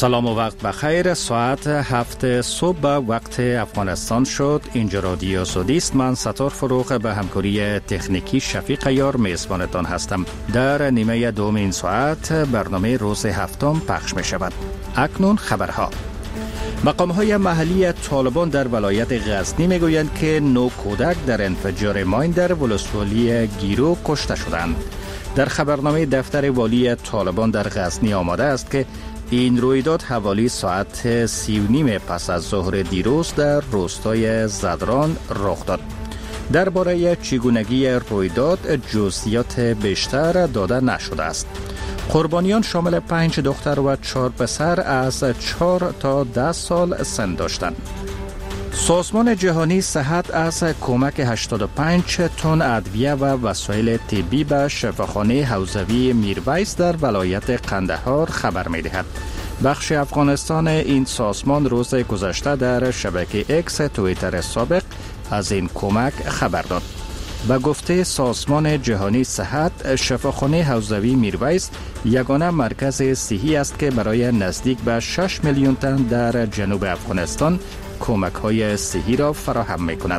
سلام و وقت بخیر. ساعت 7 صبح به وقت افغانستان شد. اینجا رادیو سعودی است. من ستار فروغ به همکاری تکنیکی شفیق یار میزبانتان هستم. در نیمه دوم این ساعت برنامه روز هفتم پخش می شود. اکنون خبرها. مقام‌های محلی طالبان در ولایت غزنی میگویند که 9 کودک در انفجار ماین در ولسوالی گیرو کشته شدند. در خبرنامه دفتر والی طالبان در غزنی آمده است که این رویداد حوالی ساعت 3:30 پس از ظهر دیروز در روستای زدران رخ داد. درباره چگونگی رویداد جزئیات بیشتر داده نشده است. قربانیان شامل 5 دختر و 4 پسر از 4 تا 10 سال سن داشتند. سازمان جهانی صحت از کمک 85 تن ادویه و وسایل طبی به شفاخانه حوزوی میرویس در ولایت قندهار خبر می‌دهد. بخش افغانستان این سازمان روز گذشته در شبکه اکس توییتر سابق از این کمک خبر داد. به گفته سازمان جهانی صحت، شفاخانه حوزوی میرویس یگانه مرکز صحی است که برای نزدیک به 6 میلیون تن در جنوب افغانستان کمک‌های صحی را فراهم می‌کند.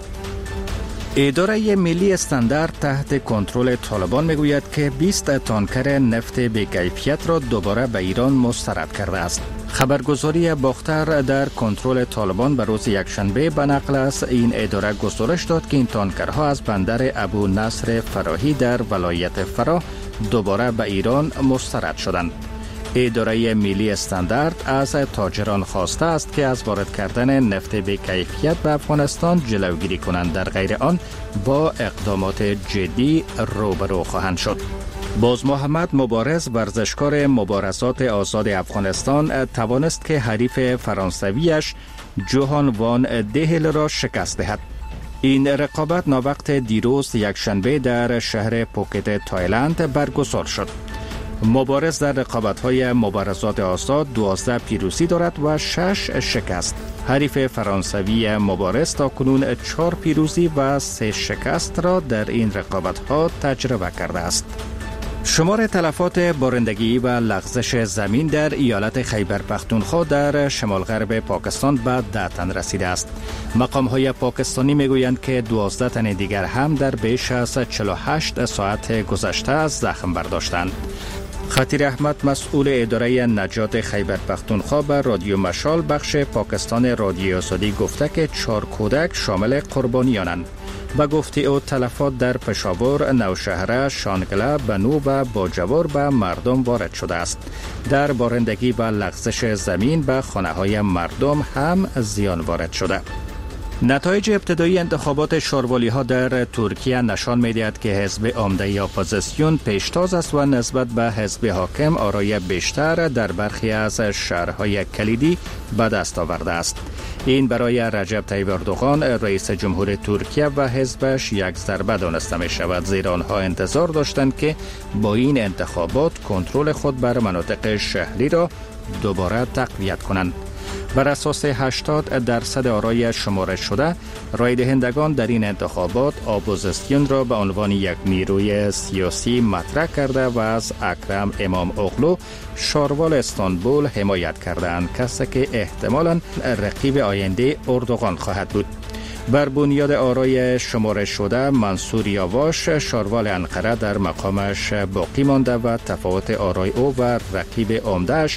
اداره ملی استاندارد تحت کنترل طالبان میگوید که 20 تانکر نفت بی‌کیفیت را دوباره به ایران مسترد کرده است. خبرگزاری باختر در کنترل طالبان به روز یکشنبه به نقل از این اداره گزارش داد که این تانکرها از بندر ابو نصر فراهی در ولایت فراه دوباره به ایران مسترد شدند. اداره ملی استاندارد از تاجران خواسته است که از وارد کردن نفت بی‌کیفیت به افغانستان جلوگیری کنند، در غیر آن با اقدامات جدی روبرو خواهند شد. باز محمد مبارز، ورزشکار مبارزات آزاد افغانستان، توانست که حریف فرانسویش جوهان وان دهل را شکست دهد. این رقابت ناوقت دیروز یکشنبه در شهر پوکت تایلند برگزار شد. مبارز در رقابت‌های مبارزات آزاد 12 پیروزی دارد و 6 شکست. حریف فرانسوی مبارز تاکنون 4 پیروزی و 3 شکست را در این رقابت‌ها تجربه کرده است. شمار تلفات بارندگی و لغزش زمین در ایالت خیبر پختونخوا در شمال غرب پاکستان به 10 تن رسیده است. مقام‌های پاکستانی میگویند که 12 تن دیگر هم در بیش از 48 ساعت گذشته از زخم برداشتند. خطیر احمد، مسئول اداره نجات خیبر پختونخوا، به رادیو مشال بخش پاکستان رادیو سعودی گفته که 4 کودک شامل قربانیانند. به گفته او تلفات در پشاور، نوشهره، شانگله، بنو و باجوار به مردم وارد شده است. در بارندگی و لغزش زمین به خانه‌های مردم هم زیان وارد شده. نتایج ابتدایی انتخابات شاروالی‌ها در ترکیه نشان می‌دهد که حزب عمده اپوزیسیون پیشتاز است و نسبت به حزب حاکم آرای بیشتر در برخی از شهرهای کلیدی به دست آورده است. این برای رجب طیب اردوغان رئیس جمهور ترکیه و حزبش یک ضربه دانسته می شود، زیرا آنها انتظار داشتند که با این انتخابات کنترل خود بر مناطق شهری را دوباره تقویت کنند. بر اساس 80% آرای شمارش شده، رای دهندگان در این انتخابات اپوزیسیون را به عنوان یک نیروی سیاسی مطرح کرده و از اکرم امام اوغلو شاروال استانبول حمایت کردند، کسی که احتمالاً رقیب آینده اردوغان خواهد بود. بر بنیاد آرای شمارش شده، منصور یاواش شاروال انقره در مقامش باقی مانده و تفاوت آرای او و رقیب عمده‌اش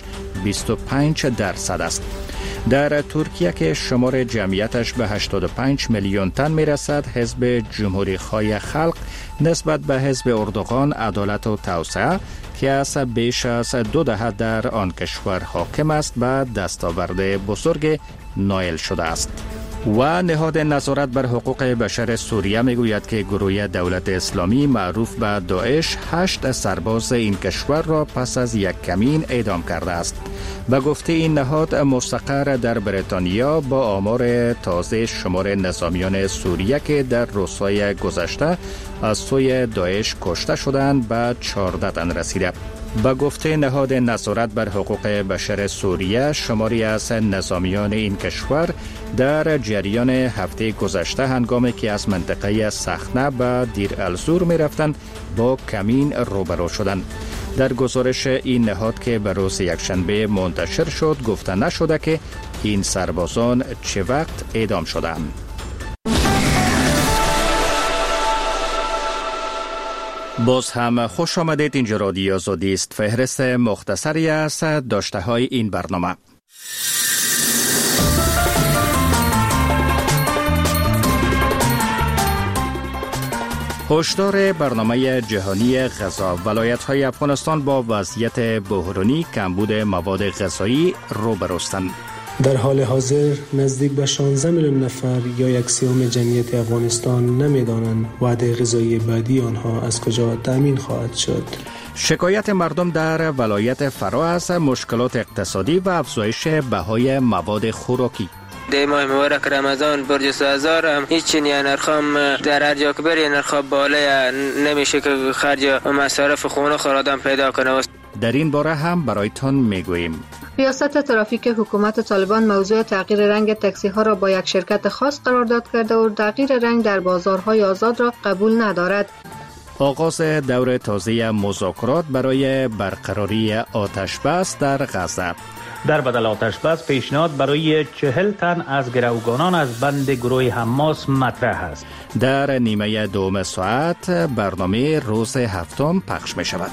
25% است. در ترکیه که شمار جمعیتش به 85 میلیون تن میرسد، حزب جمهوری خواه خلق نسبت به حزب اردوغان عدالت و توسعه که از بیش از 2 دهه در آن کشور حاکم است به دستاورد بزرگ نائل شده است. و نهاد نظارت بر حقوق بشر سوریه میگوید که گروه دولت اسلامی معروف به داعش 8 سرباز این کشور را پس از یک کمین اعدام کرده است. به گفته این نهاد مستقر در بریتانیا، با آمار تازه شمار نظامیان سوریه که در روزهای گذشته از سوی داعش کشته شدند به 14 تن رسیده. به گفته نهاد نظارت بر حقوق بشر سوریه، شماری از نظامیان این کشور در جریان هفته گذشته هنگامی که از منطقه سخنه به دیر الزور می رفتند با کمین روبرو شدند. در گزارش این نهاد که به روز یکشنبه منتشر شد گفته نشده که این سربازان چه وقت اعدام شدند. باز هم خوش آمدید. اینجا رادیو آزادی است. فهرست مختصری است داشته های این برنامه. هشدار برنامه جهانی غذا: ولایت‌های افغانستان با وضعیت بحرانی کمبود مواد غذایی روبروستند. در حال حاضر نزدیک به 16 میلیون نفر یا 1/3 جمعیت افغانستان نمی‌دانند وعده غذایی بعدی آنها از کجا تامین خواهد شد. شکایت مردم در ولایت فرا از مشکلات اقتصادی و افزایش بهای مواد خوراکی. ده ماه مبارک رمضان برج سازار هم هیچ چنین نرخام در هر جا که بری نرخ بالا نمیشه که خرج مصارف خونه خورادم پیدا کنه. در این باره هم برایتان میگوییم. ریاست ترافیک حکومت طالبان موضوع تغییر رنگ تاکسی ها را با یک شرکت خاص قرارداد کرده و تغییر رنگ در بازارهای آزاد را قبول ندارد. آغاز دور تازه مذاکرات برای برقراری آتش بس در غزه. در بدل آتش بس پیشنهاد برای 40 تن از گروگانان از بند گروه حماس مطرح است. در نیمه دوم ساعت برنامه روز هفتم پخش می شود.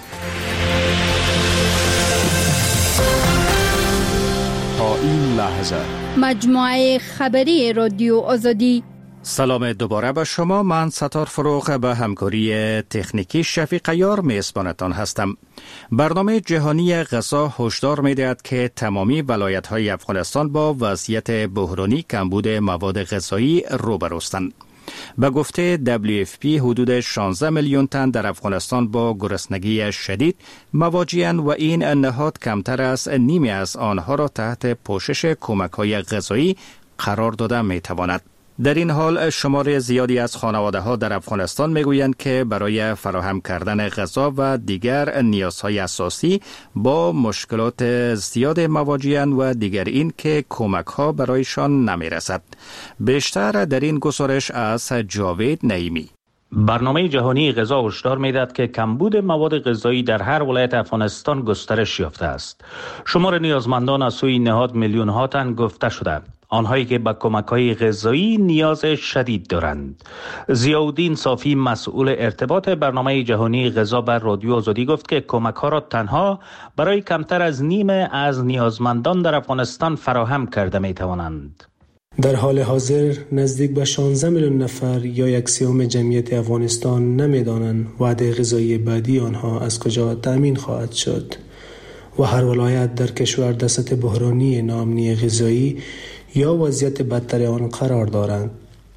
تا این لحظه مجموعه خبری رادیو آزادی. سلام دوباره به شما. من ستار فروغ به همکاری تکنیکی شفیق یار میزبانتان هستم. برنامه جهانی غذا هشدار می‌دهد که تمامی ولایت‌های افغانستان با وضعیت بحرانی کمبود مواد غذایی روبروستند. به گفته WFP حدود 16 میلیون تن در افغانستان با گرسنگی شدید مواجه‌اند و این نهاد کمتر از نیمی از آنها را تحت پوشش کمک‌های غذایی قرار داده می‌تواند. در این حال شمار زیادی از خانواده‌ها در افغانستان میگویند که برای فراهم کردن غذا و دیگر نیازهای اساسی با مشکلات زیاد مواجه‌اند و دیگر این که کمک‌ها برایشان نمیرسد. بیشتر در این گزارش از جاوید نعیمی. برنامه جهانی غذا هشدار می‌دهد که کمبود مواد غذایی در هر ولایت افغانستان گسترش یافته است. شمار نیازمندان از سوی نهاد میلیون‌ها تن گفته شده. آنهایی که به کمک‌های غذایی نیاز شدید دارند. ضیاءالدین صافی مسئول ارتباط برنامه جهانی غذا بر رادیو آزادی گفت که کمک‌ها را تنها برای کمتر از نیمه از نیازمندان در افغانستان فراهم کرده می‌توانند. در حال حاضر نزدیک به 16 میلیون نفر یا 1/3 جمعیت افغانستان نمی‌دانند وعده غذایی بعدی آنها از کجا تامین خواهد شد و هر ولایت در کشور در سطح بحرانی ناامنی غذایی یا وضعیت بدتر آن قرار دارند.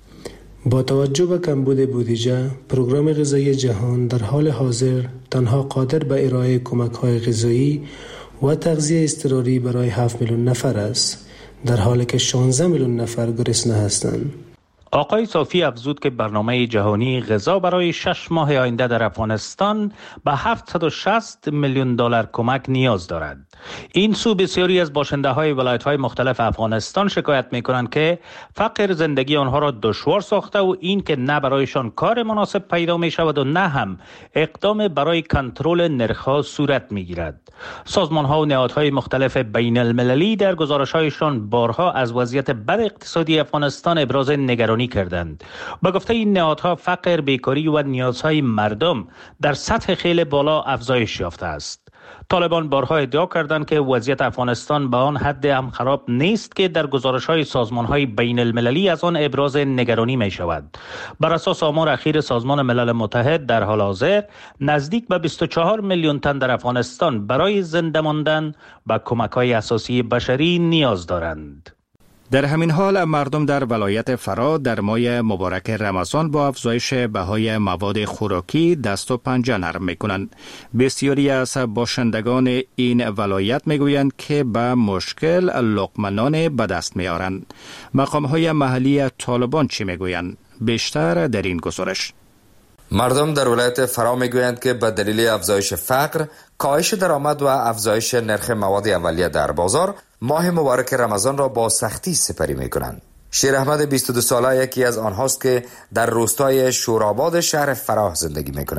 با توجه به کمبود بودجه، پروگرام غذایی جهان در حال حاضر تنها قادر به ارائه کمک‌های غذایی و تغذیه اضطراری برای 7 میلیون نفر است، در حالی که 16 میلیون نفر گرسنه هستند. آقای صافی افزود که برنامه جهانی غذا برای 6 ماه آینده در افغانستان به 760 میلیون دلار کمک نیاز دارد. این سو بسیاری از باشنده‌های ولایت‌های مختلف افغانستان شکایت می‌کنند که فقر زندگی آنها را دشوار ساخته و این که نه برایشان کار مناسب پیدا می‌شود و نه هم اقدام برای کنترل نرخ‌ها صورت می‌گیرد. سازمان‌ها و نهادهای مختلف بین‌المللی در گزارش‌هایشان بارها از وضعیت بد اقتصادی افغانستان ابراز نگرانی کردند. با گفته این نهادها فقر، بیکاری و نیازهای مردم در سطح خیلی بالا افزایش یافته است. طالبان بارها ادعا کردند که وضعیت افغانستان به آن حد هم خراب نیست که در گزارش‌های سازمان‌های بین‌المللی از آن ابراز نگرانی می‌شود. بر اساس آمار اخیر سازمان ملل متحد در حال حاضر نزدیک به 24 میلیون تن در افغانستان برای زنده ماندن به کمک‌های اساسی بشری نیاز دارند. در همین حال مردم در ولایت فرا در ماه مبارک رمضان با افزایش بهای مواد خوراکی دست و پنجه نرم میکنند. بسیاری از باشندگان این ولایت میگویند که به مشکل لقمه نان به دست میارند. مقامهای محلی طالبان چی میگویند؟ بیشتر در این گزارش. مردم در ولایت فرا میگویند که به دلیل افزایش فقر، کاهش درآمد و افزایش نرخ مواد اولیه در بازار، ماه مبارک رمضان را با سختی سپری میکنند. شیر احمد 22 ساله یکی از آنهاست که در روستای شوراباد شهر فراه زندگی میکند.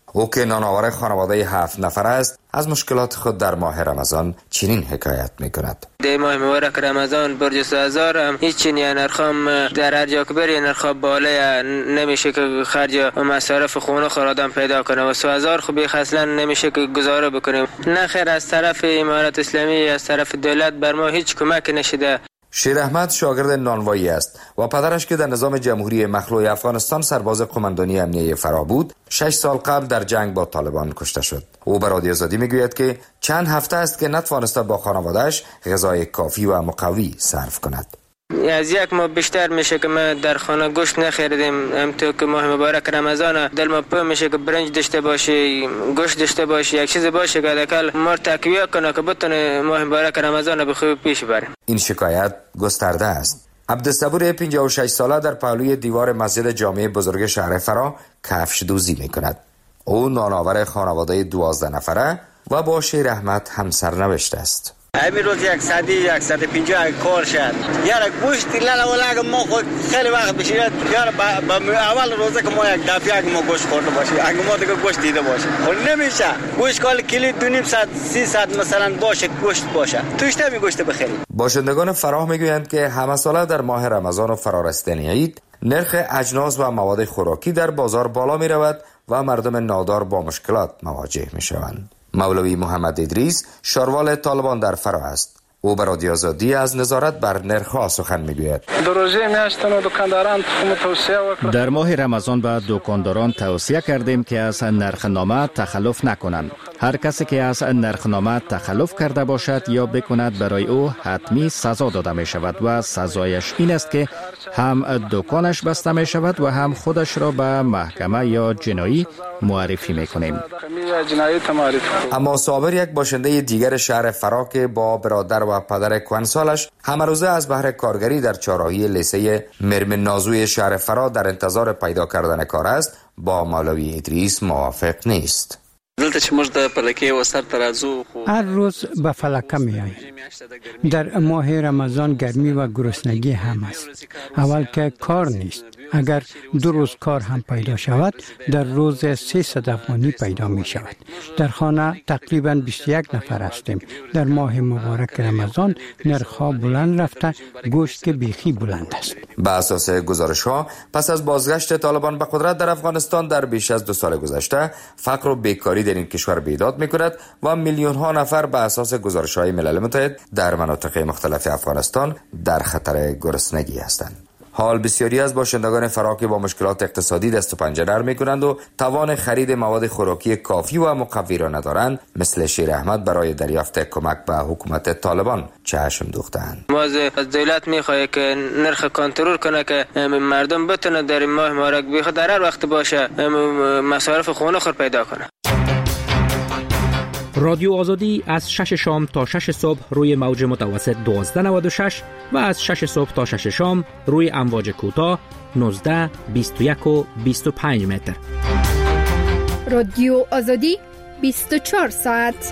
او که نانآور خانواده 7 نفر است از مشکلات خود در ماه رمضان چنین حکایت می‌کند. در ماه مبارک رمضان برج سازار هم هیچ چنین نرخم در هر جا که بری نرخ بالا نمیشه که خرج مصارف خونه خود آدم پیدا کنه و سازار خوبی اصلا نمیشه که گزاره بکنیم. نه خیر از طرف امارات اسلامی از طرف دولت بر ما هیچ کمک نشده. شیر احمد شاگرد نانوایی است و پدرش که در نظام جمهوری مخلوع افغانستان سرباز قماندانی امنیه فرا بود 6 سال قبل در جنگ با طالبان کشته شد. او به رادیو آزادی میگوید که چند هفته است که نتوانسته با خانواده‌اش غذای کافی و مقوی صرف کند. از یک ماه بیشتر میشه که ما در خانه گوشت نخریدیم. همونطور که ماه مبارک رمضان دل ما پر میشه که برنج داشته باشی، گوشت داشته باشی، یک چیز باشه که حداقل ما تقویت کنه که بتونه ماه مبارک رمضان به خوبی پیش بریم. این شکایت گسترده است. عبدالصبور 56 ساله در پهلوی دیوار مسجد جامع بزرگ شهر فرا کفش دوزی میکند. او نانآور خانواده 12 نفره و با شیر احمد همسرنوشت است. همین روز 150 کار شد. یارا گوشت لالا ما خود خیلی وقت بشید. یارا اول روزه که ما یک دفعه ما گوشت خورده باشیم. اگه ما دیگه گوشت دیده باشیم. خب نمیشه. گوشت کال کیلو 2.5 ساعت 3 ساعت مثلا باشه گوشت باشه. توش نمی گوشت بخرید. باشندگان فراه میگویند که همه ساله در ماه رمضان و فرارسیدن عید نرخ اجناس و مواد خوراکی در بازار بالا می رود و مردم نادار با مشکلات مواجه می شوند. مولوی محمد ادریس شاروال طالبان در فرا است. او به رادیو آزادی از نظارت بر نرخ‌ها سخن میگوید. در ماه رمضان به دکانداران توصیه کردیم که از نرخنامه تخلف نکنند. هر کسی که از نرخنامه تخلف کرده باشد یا بکند برای او حتمی سزا داده می شود و سزایش این است که هم دکانش بسته می شود و هم خودش را به محکمه یا جنایی معرفی می کنیم. اما صابر یک باشنده دیگر شهر فرا که با برادر و پدر کهنسالش همه روزه از بهر کارگری در چهارراهی لیسه مرم نازوی شهر فرا در انتظار پیدا کردن کار است با مولوی ادریس موافق نیست. هر روز به فلکه می آییم. در ماه رمضان گرمی و گرسنگی هم است. اول که کار نیست. اگر 2 روز کار هم پیدا شود در روز 300 افغانی پیدا می شود. در خانه تقریبا 21 نفر هستیم. در ماه مبارک رمضان نرخ‌ها بلند رفته، گوشت که بیخی بلند است. به اساس گزارش‌ها پس از بازگشت طالبان به قدرت در افغانستان در بیش از 2 سال گذشته فقر و بیکاری در این کشور بیداد می‌کند و میلیون‌ها نفر به اساس گزارش‌های ملل متحد در مناطق مختلف افغانستان در خطر گرسنگی هستند. حال بسیاری از باشندگان فرا که با مشکلات اقتصادی دست و پنجه نرم می‌کنند و توان خرید مواد خوراکی کافی و مقوی را ندارند، مثل شیر احمد برای دریافت کمک به حکومت طالبان چشم دوختند. ما از دولت می‌خواهیم که نرخ کنترل کنه که مردم بتونه در این ماه مبارک بی خود در هر وقت باشه مصارف خونه خود پیدا کنه. رادیو آزادی از 6 شام تا 6 صبح روی موج متوسط 1296 و از 6 صبح تا 6 شام روی امواج کوتاه 19، 21 و 25 متر. رادیو آزادی 24 ساعت.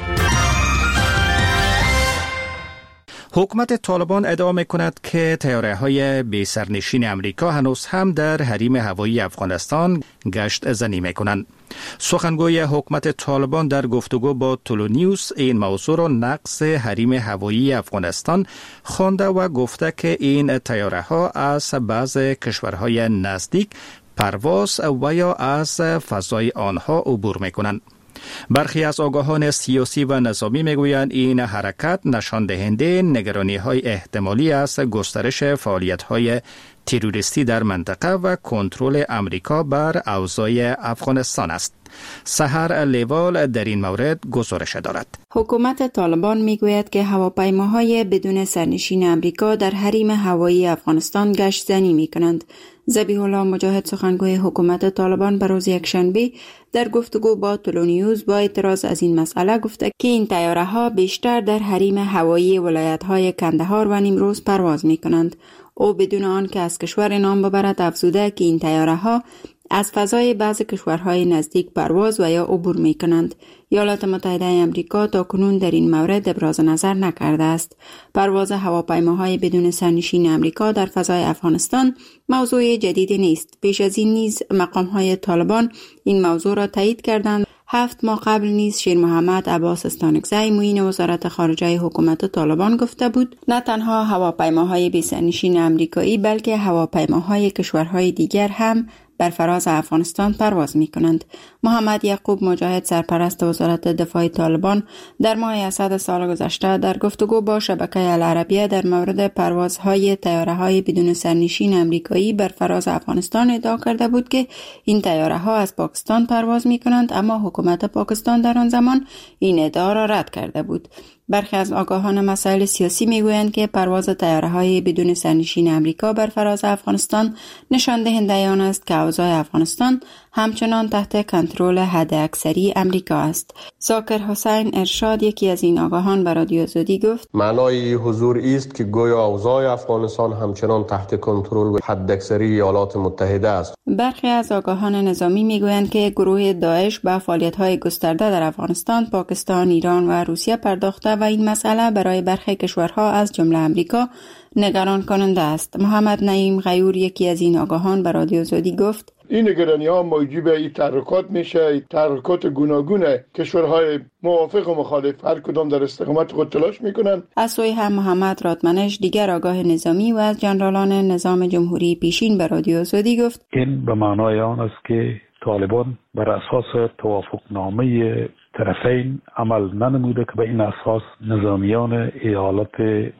حکومت طالبان ادعا می‌کند که طیاره‌های بی سرنشین امریکا هنوز هم در حریم هوایی افغانستان گشت زنی می‌کنند. سخنگوی حکومت طالبان در گفتگو با تولونیوس این موضوع را نقض حریم هوایی افغانستان خوانده و گفته که این طیاره‌ها از بعض کشورهای نزدیک پرواز و یا از فضای آنها عبور می‌کنند. برخی از آگاهان سیاسی و نظامی میگویند این حرکت نشان دهنده نگرانی‌های احتمالی از گسترش فعالیت‌های تروریستی در منطقه و کنترل امریکا بر اوضاع افغانستان است. سحر لیوال در این مورد گزارش دارد. حکومت طالبان میگوید که هواپیماهای بدون سرنشین امریکا در حریم هوایی افغانستان گشت زنی میکنند. ذبیح الله مجاهد سخنگوی حکومت طالبان بر روز یکشنبه در گفتگو با تولونیوس با اعتراض از این مسئله گفته که این طیاره‌ها بیشتر در حریم هوایی ولایت‌های کندهار و نیمروز پرواز می‌کنند. او بدون آن که از کشور نام ببرد افزوده که این طیاره‌ها از فضای بعضی کشورهای نزدیک پرواز و یا عبور می کنند. ایالات متحده آمریکا تاکنون در این مورد ابراز نظر نکرده است. پرواز هواپیماهای بدون سرنشین آمریکا در فضای افغانستان موضوع جدیدی نیست. پیش از این نیز مقامهای طالبان این موضوع را تایید کردند. 7 ماه قبل نیز شیر محمد عباس استانکزی معین وزارت خارجه حکومت طالبان گفته بود نه تنها هواپیماهای بی‌سرنشین آمریکایی بلکه هواپیماهای کشورهای دیگر هم بر فراز افغانستان پرواز می کنند. محمد یعقوب مجاهد سرپرست وزارت دفاع طالبان در ماه اسد سال گذشته در گفتگو با شبکه العربیه در مورد پروازهای طیاره‌های بدون سرنشین آمریکایی بر فراز افغانستان ادعا کرده بود که این طیاره‌ها از پاکستان پرواز می کنند، اما حکومت پاکستان در آن زمان این ادعا را رد کرده بود. برخی از آگاهان مسائل سیاسی میگویند که پرواز طیاره‌های بدون سرنشین آمریکا بر فراز افغانستان نشان دهنده آن است که اوضاع افغانستان همچنان تحت کنترل حداکثری آمریکا است. ذاکر حسین ارشاد یکی از این آگاهان به رادیو آزادی گفت معنای حضور است که گویا اوضاع افغانستان همچنان تحت کنترل و حداکثری ایالات متحده است. برخی از آگاهان نظامی میگویند که گروه داعش به فعالیت‌های گسترده در افغانستان، پاکستان، ایران و روسیه پرداخته و این مسئله برای برخی کشورها از جمله آمریکا نگران کننده است. محمد نعیم غیور یکی از این آگاهان به رادیو آزادی گفت این نگرانی‌ها موجب این تحرکات میشه، تحرکات گوناگون کشورهای موافق و مخالف هر کدام در استقامت خود تلاش میکنن. از سوی هم محمد رادمنش دیگر آگاه نظامی و از جنرالان نظام جمهوری پیشین به رادیو آزادی گفت این به معنای آن است که طالبان بر اساس توافقنامه طرفین عمل ننموده که به این اساس نظامیان ایالات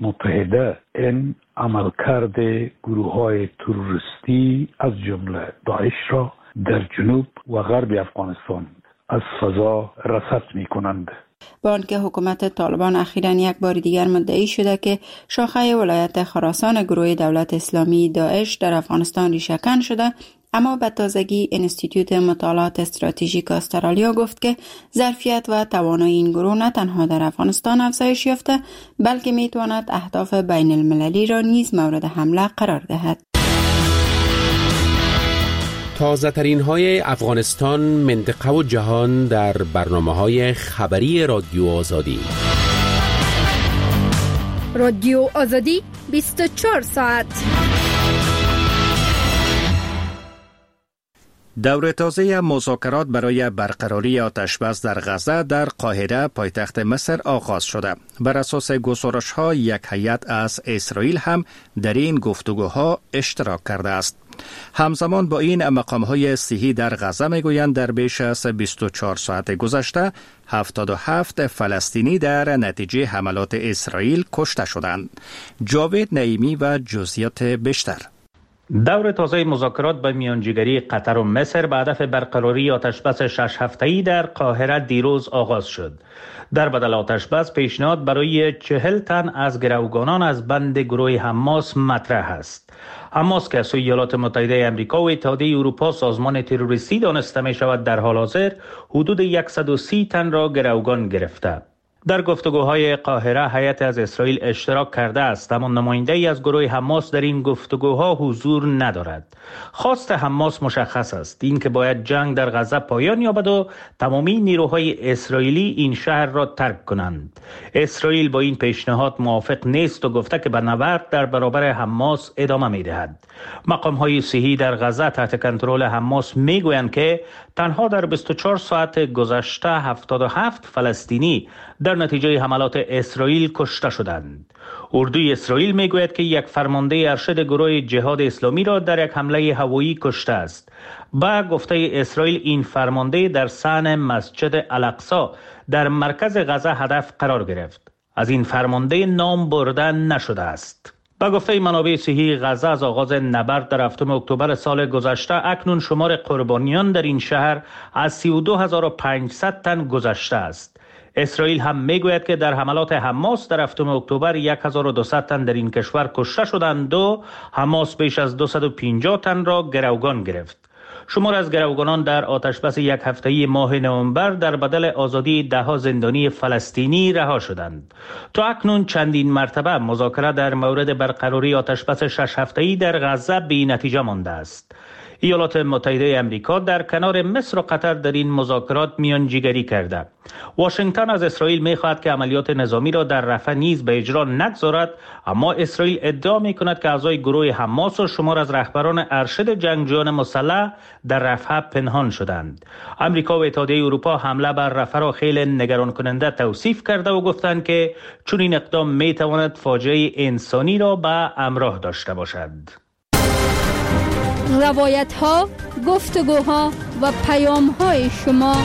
متحده این عملکرد گروه‌های تروریستی از جمله داعش را در جنوب و غرب افغانستان از فضا رصد می‌کنند. با آنکه حکومت طالبان اخیراً یک بار دیگر مدعی شده که شاخه ولایت خراسان گروه دولت اسلامی داعش در افغانستان ریشه‌کن شده، اما به تازگی انستیتوت مطالعات استراتژیک استرالیا گفت که ظرفیت و توانایی این گروه نه تنها در افغانستان افزایش یافته بلکه میتواند اهداف بین المللی را نیز مورد حمله قرار دهد. تازه ترین های افغانستان، منطقه و جهان در برنامه‌های خبری رادیو آزادی. رادیو آزادی 24 ساعت. دور تازه مذاکرات برای برقراری آتشبس در غزه در قاهره پایتخت مصر آغاز شده. بر اساس گزارش‌ها یک هیئت از اسرائیل هم در این گفتگوها اشتراک کرده است. همزمان با این مقام‌های صحی در غزه میگویند در بیش از 24 ساعت گذشته 77 فلسطینی در نتیجه حملات اسرائیل کشته شدند. جاوید نعیمی و جزئیات بیشتر. دور تازه مذاکرات به میانجیگری قطر و مصر به هدف برقراری آتشبس 6 هفته‌ای در قاهره دیروز آغاز شد. در بدل آتشبس پیشنهاد برای 40 تن از گروگانان از بند گروه حماس مطرح است. حماس که از سوی ایالات متحده آمریکا و اتحادیه اروپا سازمان تروریستی دانسته می شود، در حال حاضر حدود 130 تن را گروگان گرفته. در گفتگوهای قاهره هیئت از اسرائیل اشتراک کرده است، اما نماینده‌ای از گروه حماس در این گفتگوها حضور ندارد. خواست حماس مشخص است، این که باید جنگ در غزه پایان یابد و تمامی نیروهای اسرائیلی این شهر را ترک کنند. اسرائیل با این پیشنهاد موافق نیست و گفته که به نبرد در برابر حماس ادامه می‌دهد. مقام‌های صحی در غزه تحت کنترل حماس می‌گویند که تنها در 24 ساعت گذشته 77 فلسطینی در نتیجه حملات اسرائیل کشته شدند. اردوی اسرائیل میگوید که یک فرمانده ارشد گروه جهاد اسلامی را در یک حمله هوایی کشته است. با گفته اسرائیل این فرمانده در صحن مسجد الاقصی در مرکز غزه هدف قرار گرفت. از این فرمانده نام برده نشده است. با گفته منابع صحی غزه از آغاز نبرد در 7 اکتبر سال گذشته اکنون شمار قربانیان در این شهر از 32500 تن گذشته است. اسرائیل هم میگوید که در حملات حماس در 7 اکتبر 1200 تن در این کشور کشته شدند و حماس بیش از 250 تن را گروگان گرفت. شمار از گروگانان در آتشبس یک هفته‌ای ماه نوامبر در بدل آزادی 10 زندانی فلسطینی رها شدند. تا اکنون چندین مرتبه مذاکره در مورد برقراری آتشبس 6 هفته‌ای در غزه بی نتیجه مانده است. ایالات متحده آمریکا در کنار مصر و قطر در این مذاکرات میانجیگری کرده. واشنگتن از اسرائیل می‌خواهد که عملیات نظامی را در رفح نیز به اجرا نگذارد، اما اسرائیل ادعا می‌کند که اعضای گروه حماس و شمار از رهبران ارشد جنگجویان مسلح در رفح پنهان شدند. آمریکا و اتحادیه اروپا حمله بر رفح را خیلی نگران کننده توصیف کرده و گفتند که چون این اقدام می‌تواند فاجعه انسانی را به همراه داشته باشد. روایت‌ها، گفتگوها و پیام‌های شما.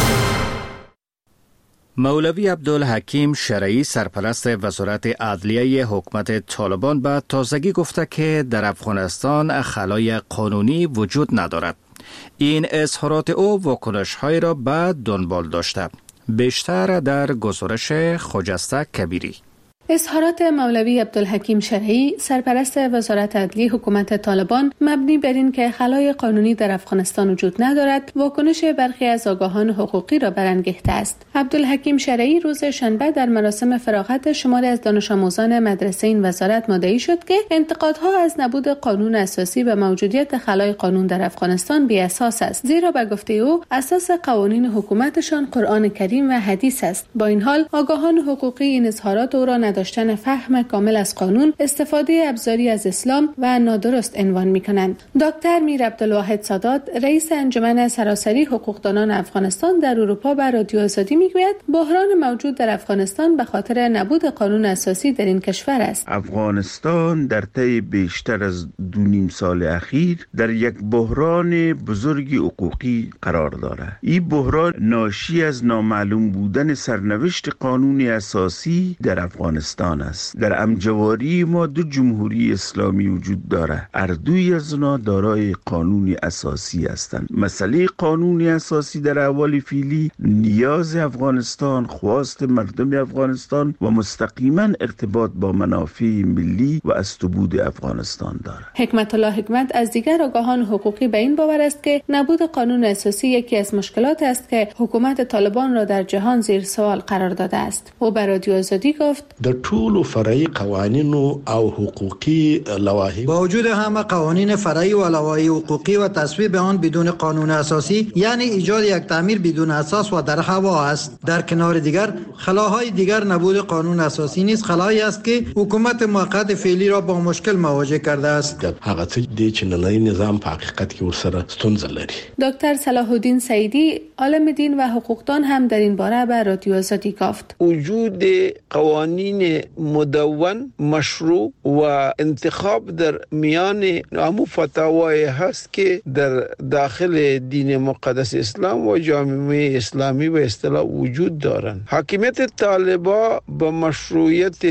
مولوی عبدالحکیم شرعی سرپرست وزارت عدلیه حکومت طالبان به تازگی گفته که در افغانستان خلای قانونی وجود ندارد. این اظهارات او واکنش‌های را به دنبال داشته. بیشتر در گزارش خجسته کبیری. اظهارات مولوی عبدالحکیم شرعی سرپرست وزارت عدلیه حکومت طالبان مبنی بر این که خلای قانونی در افغانستان وجود ندارد، واکنش برخی از آگاهان حقوقی را برانگیخته است. عبدالحکیم شرعی روز شنبه در مراسم فراغت شماری از دانش آموزان مدرسه این وزارت مدعی شد که انتقادها از نبود قانون اساسی و موجودیت خلای قانون در افغانستان بی اساس است، زیرا به گفته او اساس قوانین حکومتشان قرآن کریم و حدیث است. با این حال آگاهان حقوقی این اظهارات او را داشتن فهم کامل از قانون، استفاده ابزاری از اسلام و نادرست عنوان می‌کنند. دکتر میر عبدالواحد سادات، رئیس انجمن سراسری حقوقدانان افغانستان در اروپا به رادیو آزادی میگوید بحران موجود در افغانستان به خاطر نبود قانون اساسی در این کشور است. افغانستان در طی بیشتر از 2.5 سال اخیر در یک بحران بزرگ حقوقی قرار دارد. این بحران ناشی از نامعلوم بودن سرنوشت قانون اساسی در افغانستان است. در امجواری ما 2 جمهوری اسلامی وجود دارد. هر دوی از آنها دارای قانون اساسی هستند. مسئله قانون اساسی در احوال فعلی نیاز افغانستان، خواست مردم افغانستان و مستقیما ارتباط با منافع ملی و استبود افغانستان دارد. حکمت الله حکمت از دیگر آگاهان حقوقی به این باور است که نبود قانون اساسی یکی از مشکلات است که حکومت طالبان را در جهان زیر سوال قرار داده است. او بر رادیو آزادی گفت: د ټولو فرعي قوانینو او حقوقی لوایح با وجود همه قوانین فرعی و لوایح حقوقی و تصویب آن بدون قانون اساسی یعنی ایجاد یک تعمیر بدون اساس و در هوا است. در کنار دیگر خلاهای دیگر نبود قانون اساسی نیز خلایی است که حکومت موقت فعلی را با مشکل مواجه کرده است. هغه څه دی چې نړۍ نظام په حقیقت کې ورسره ستونزه لري. دکتر صلاح الدین سعیدی، عالم دین و حقوقدان، هم در این باره بر رادیو آزادی گفت: وجود قوانین مدون، مشروع و انتخاب در میان همو فتاوای هست که در داخل دین مقدس اسلام و جامعه اسلامی و اصطلاح وجود دارند. حاکمیت طالبا به مشروعیت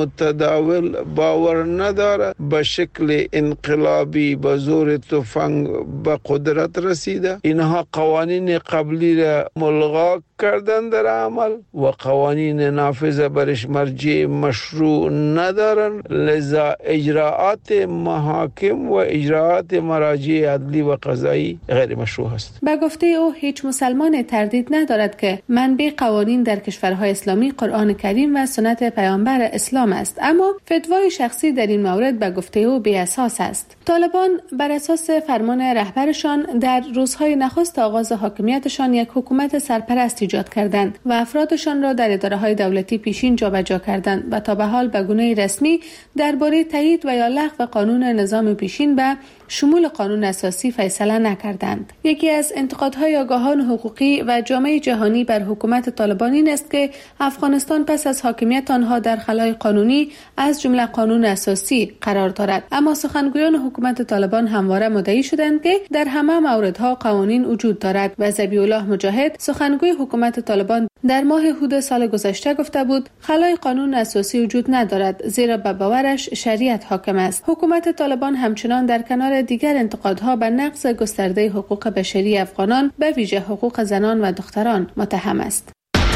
متداول باور نداره، به شکل انقلابی به زور تفنگ به قدرت رسیده. اینها قوانین قبلی را ملغا کردن در عمل و قوانین نافذه برش مرجع مشروع ندارن، لذا اجراءات محاکم و اجراءات مراجع عدلی و قضایی غیر مشروع است. به گفته او هیچ مسلمان تردید ندارد که منبع قوانین در کشورهای اسلامی قرآن کریم و سنت پیامبر اسلام است، اما فتوای شخصی در این مورد به گفته او بی اساس است. طالبان بر اساس فرمان رهبرشان در روزهای نخست آغاز حاکمیتشان یک حکومت سرپرست ایجاد کردند و افرادشان را در اداره‌های دولتی پیشین جابجا کردند و تا به حال به گونه رسمی درباره تایید و یا لغو قانون نظام پیشین به شمول قانون اساسی فیصله نکردند. یکی از انتقادهای آگاهان حقوقی و جامعه جهانی بر حکومت طالبان این است که افغانستان پس از حاکمیت آنها در خلای قانونی از جمله قانون اساسی قرار دارد، اما سخنگویان حکومت طالبان همواره مدعی شدند که در همه موردها قوانین وجود دارد و ذبیح الله مجاهد، سخنگوی حکومت طالبان، در ماه هود سال گذشته گفته بود خلای قانون اساسی وجود ندارد، زیرا به باورش شریعت حاکم است. حکومت طالبان همچنان در کنار دیگر انتقادها به نقض گسترده حقوق بشری افغانان، به ویژه حقوق زنان و دختران، متهم است.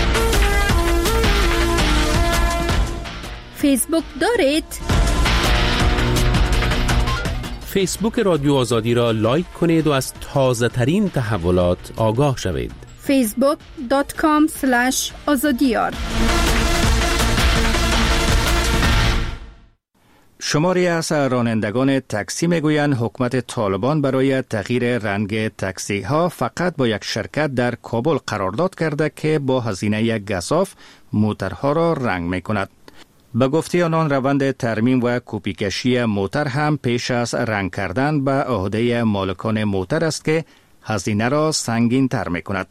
فیسبوک دارید؟ فیسبوک رادیو آزادی را لایک کنید و از تازه ترین تحولات آگاه شوید. facebook.com/azadiyar شماری از رانندگان تاکسی میگویند حکومت طالبان برای تغییر رنگ تاکسی ها فقط با یک شرکت در کابل قرارداد کرده که با هزینه گزاف موترها را رنگ می کند. به گفته آنان روند ترمیم و کپی کشی موتر هم پیش از رنگ کردن به عهده مالکان موتر است که هزینه را سنگین تر می کند.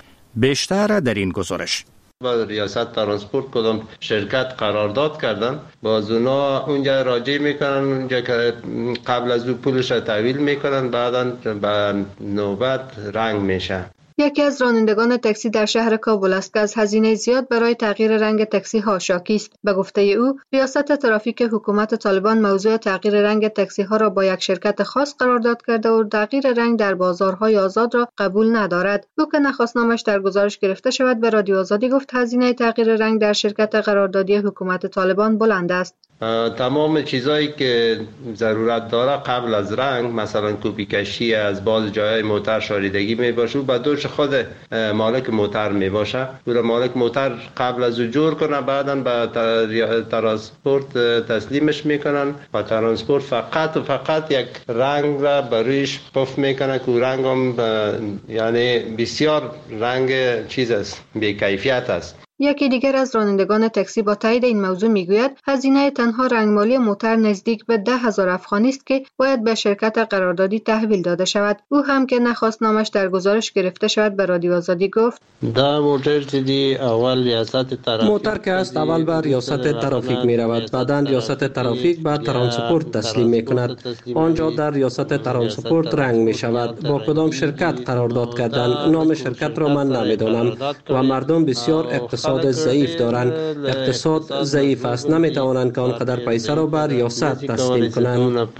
بیشتر در این گزارش. با ریاست ترانسپورت کدام شرکت قرارداد کردن باز اونا اونجا راجع میکنن، اونجا که قبل از او پولش را تحویل میکنن، بعدا به نوبت رنگ میشه. یکی از رانندگان تاکسی در شهر کابل است که از هزینه زیاد برای تغییر رنگ تاکسی ها شاکی است. به گفته او، ریاست ترافیک حکومت طالبان موضوع تغییر رنگ تاکسی ها را با یک شرکت خاص قرارداد کرده و تغییر رنگ در بازارهای آزاد را قبول ندارد. او که نخواستنامش در گزارش گرفته شود به رادیو آزادی گفت هزینه تغییر رنگ در شرکت قراردادی حکومت طالبان بلند است. تمام چیزایی که ضرورت داره قبل از رنگ، مثلا کپی کشی از باز جای موتر شاریدگی می باشه، با دوش خود مالک موتر می باشه. مالک موتر قبل از او جور کنه، بعدا به ترانسپورت تسلیمش میکنن و ترانسپورت فقط و فقط یک رنگ را برویش پف میکنه که رنگ هم یعنی بسیار رنگ چیز است، بی کیفیت است. یکی دیگر از رانندگان تاکسی با تایید این موضوع میگوید هزینه تنها رنگمالی موتر نزدیک به 10,000 افغانی است که باید به شرکت قراردادی تحویل داده شود. او هم که نخواست نامش در گزارش گرفته شود به رادیو آزادی گفت دا موتر دیدی اول ریاست ترافیک موتر که است اول به ریاست ترافیک می رود، بعدا ریاست ترافیک به ترانسپورت تسلیم می کند. آنجا در ریاست ترانسپورت رنگ می شود. با کدام شرکت قرارداد کردن نام شرکت را من نمیدانم و مردم بسیار اقتصاد ضعیف دارند. اقتصاد ضعیف است، نمیتوانند که آنقدر پیسه را به ریاست تسلیم کنند.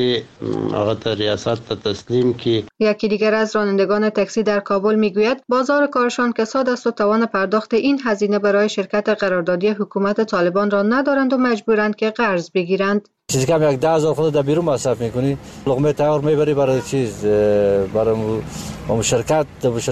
یکی دیگر از رانندگان تاکسی در کابل میگوید بازار کارشان کساد است و توان پرداخت این هزینه برای شرکت قراردادی حکومت طالبان را ندارند و مجبورند که قرض بگیرند. چیزی کم 10,000 خود در بیرون مصرف میکنی، لقمه تیار میبری برای چیز، برای شرکت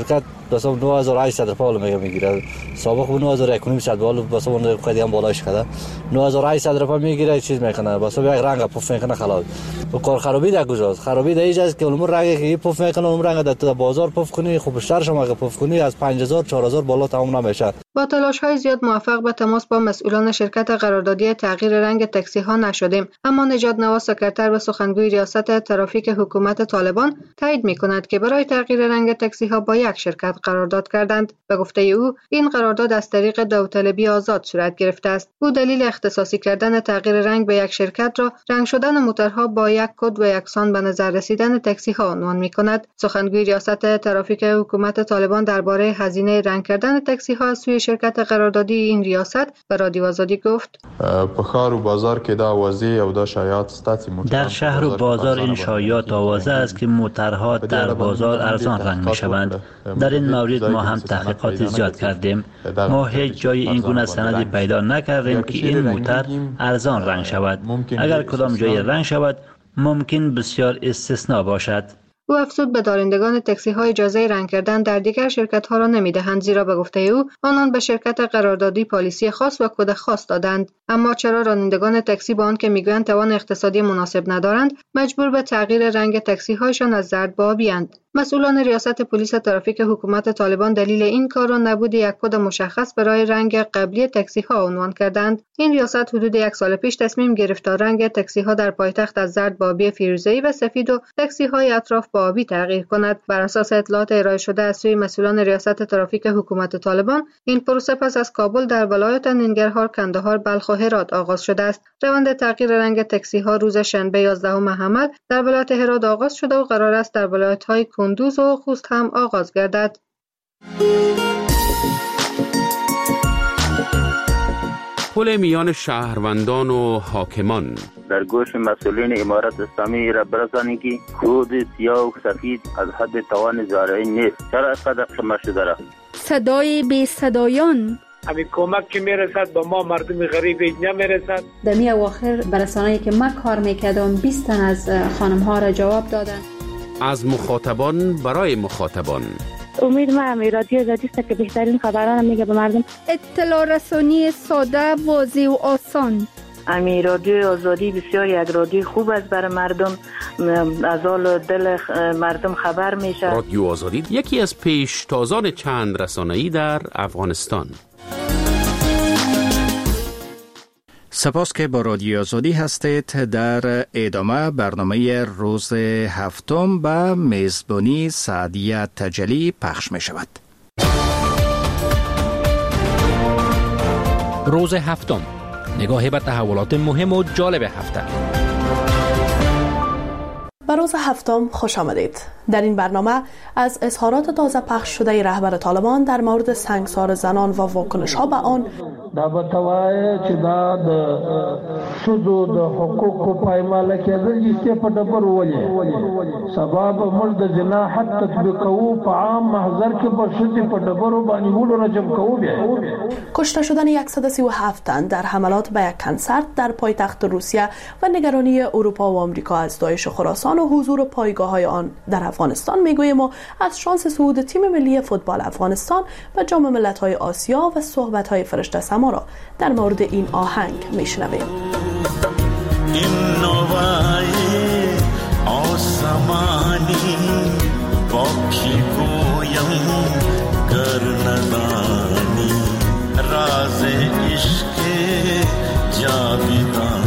مثلا 9,800 روپیه میگیره. سابق 9,100 بالو واسه اون خیلی هم بالایش کرده. 9,800 روپیه میگیره، چیز میکنه واسه یک رنگ پف میکنه خلاص. و کار خرابی در کجاست؟ خرابی در اینجاست که اون رنگی که پف میکنه اون رنگ در بازار پف کنی، خب بیشتر شما که پف کنی از 5,000 4,000 بالا تمام نمیشه. با تلاش‌های زیاد موفق به تماس با مسئولان شرکت قراردادی تغییر رنگ تاکسی ها نشدیم، اما نژاد نواز سکرتر و سخنگوی ریاست ترافیک حکومت طالبان تایید می‌کند که برای تغییر رنگ تاکسی ها با یک شرکت قرارداد کردند. به گفته او این قرارداد از طریق داوطلبی آزاد صورت گرفته است. او دلیل اختصاصی کردن تغییر رنگ به یک شرکت را رنگ شدن موترها با یک کد و یکسان به نظر رسیدن تاکسی ها عنوان می‌کند. سخنگوی ریاست ترافیک حکومت طالبان درباره هزینه رنگ کردن تاکسی ها از سوی شرکت قراردادی این ریاست به رادیو آزادی گفت په ښار و بازار کې دا واضح او دا شایعات ستاسو در شهر و بازار این شایعات واضح است که موترها در بازار ارزان رنگ می‌شوند. در این مورد ما هم تحقیقات زیاد کردیم. ما هیچ جای این گونه سندی پیدا نکردیم که این موتر ارزان رنگ شود. اگر کدام جای رنگ شود ممکن بسیار استثناء باشد. او افزود به دارندگان تاکسی ها اجازه رنگ کردن در دیگر شرکت ها را نمیدهند، زیرا به گفته او آنان به شرکت قراردادی پالیسی خاص و کد خاص دادند. اما چرا رانندگان تاکسی با آن که میگویند توان اقتصادی مناسب ندارند مجبور به تغییر رنگ تاکسی هایشان از زرد به آبی‌اند؟ مسئولان ریاست پلیس ترافیک حکومت طالبان دلیل این کار را نبود یک کد مشخص برای رنگ قبلی تاکسی ها عنوان کردند. این ریاست حدود یک سال پیش تصمیم گرفت تا رنگ تاکسی ها در پایتخت از زرد به آبی فیروزه‌ای و سفید و تاکسی های اطراف به آبی تغییر کند. بر اساس اطلاعات ارائه شده از سوی مسئولان ریاست ترافیک حکومت طالبان این پروسه پس از کابل در ولایات ننگرهار، کندهار، بلخ و هرات آغاز شده است. روند تغییر رنگ تاکسی ها روز شنبه 11 حمل در ولایت هرات آغاز شده و قرار است در ولایت های کندوز و خوست هم آغاز گردد. پل میان شهروندان و حاکمان در گوش مسئولین امارت اسلامی را برسانید که کود سیاه و سفید از حد توان زارعی نیست. چرا اینقدر شما شده را؟ صدای بی صدایان همین کمک که میرسد با ما مردم غریب نمیرسد. در می اواخر برسانه‌ای که من کار میکردم 20 تن از خانم ها را جواب دادن. از مخاطبان برای مخاطبان. امید ما رادیو آزادی است که بهترین خبران میگه به مردم. اطلاع رسانی ساده، واضح و آسان. امی رادیو آزادی بسیار یک رادیو خوب است برای مردم، از حال دل مردم خبر میشه. رادیو آزادی یکی از پیشتازان چند رسانه‌ای در افغانستان. سپاس که با رادیو آزادی هستید. در ادامه برنامه روز هفتم به میزبانی سعدیه تجلی پخش می شود. روز هفتم، نگاهی به تحولات مهم و جالب هفته. به روز هفتم خوش آمدید. در این برنامه از اظهارات تازه پخش شده رهبر طالبان در مورد سنگسار زنان و واکنش ها به آن، دا بتوای چې دا د شذو د حقوقو پایماله کېدل چې په ډبر ولې سبب موږ د جنا حد تطبیقو په عام محضر کې په شذ په ډبرو باندې ولو رجم کوو. کشته شدن 137 تن در حملات به یک کنسرت در پایتخت روسیه و نگرانی اروپا و آمریکا از داعش خراسان و حضور پایگاه‌های آن در افغانستان میگوییم و از شانس صعود تیم ملی فوتبال افغانستان به جام ملت‌های آسیا و صحبت‌های فرشته سما را در مورد این آهنگ میشنویم. این نوای آسمانی پاکی گویم گر ندانی راز عشق جاویدانی.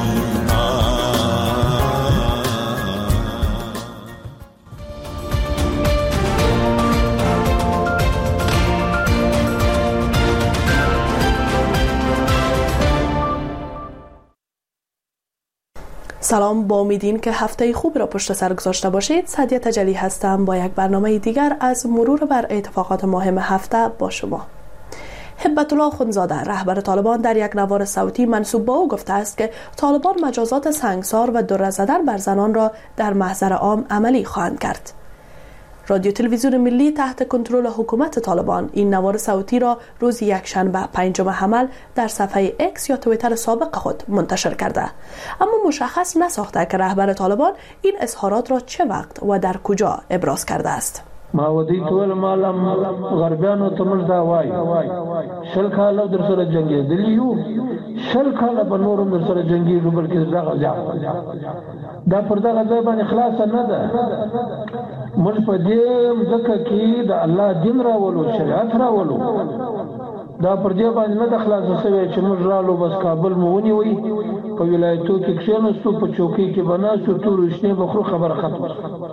سلام، با امیدین که هفته خوب را پشت سر گذاشته باشید. سعدیه تجلی هستم با یک برنامه دیگر از مرور بر اتفاقات مهم هفته با شما. هبت الله خونزاده رهبر طالبان در یک نوار صوتی منسوب به او گفته است که طالبان مجازات سنگسار و دره زدن بر زنان را در محضر عام عملی خواهند کرد. رادیو تلویزیون ملی تحت کنترل حکومت طالبان این نوار صوتی را روز یکشنبه 5 حمل در صفحه اکس یا توییتر سابق خود منتشر کرده، اما مشخص نساخته که رهبر طالبان این اظهارات را چه وقت و در کجا ابراز کرده است. ما ودی ټول مالم غربیانو ته موږ دا وای شل کاله در سره جنګېدلي یو، شل کاله به نورم در سره جنګېږو، بلکې دغه ځای دا پر دغه ځای باندې خلاصه نه ده. موږ په دې ځکه کې د الله دین راولو، شریعت راولو، دا پر دې باندې نه د خلاصه شوی چې موږ رالو بس کابل مو ونیوي، په ولایتو کې کښېناستو، په چوکۍ کې به ناستو، تورې شنې بخورو، خبره ختمه.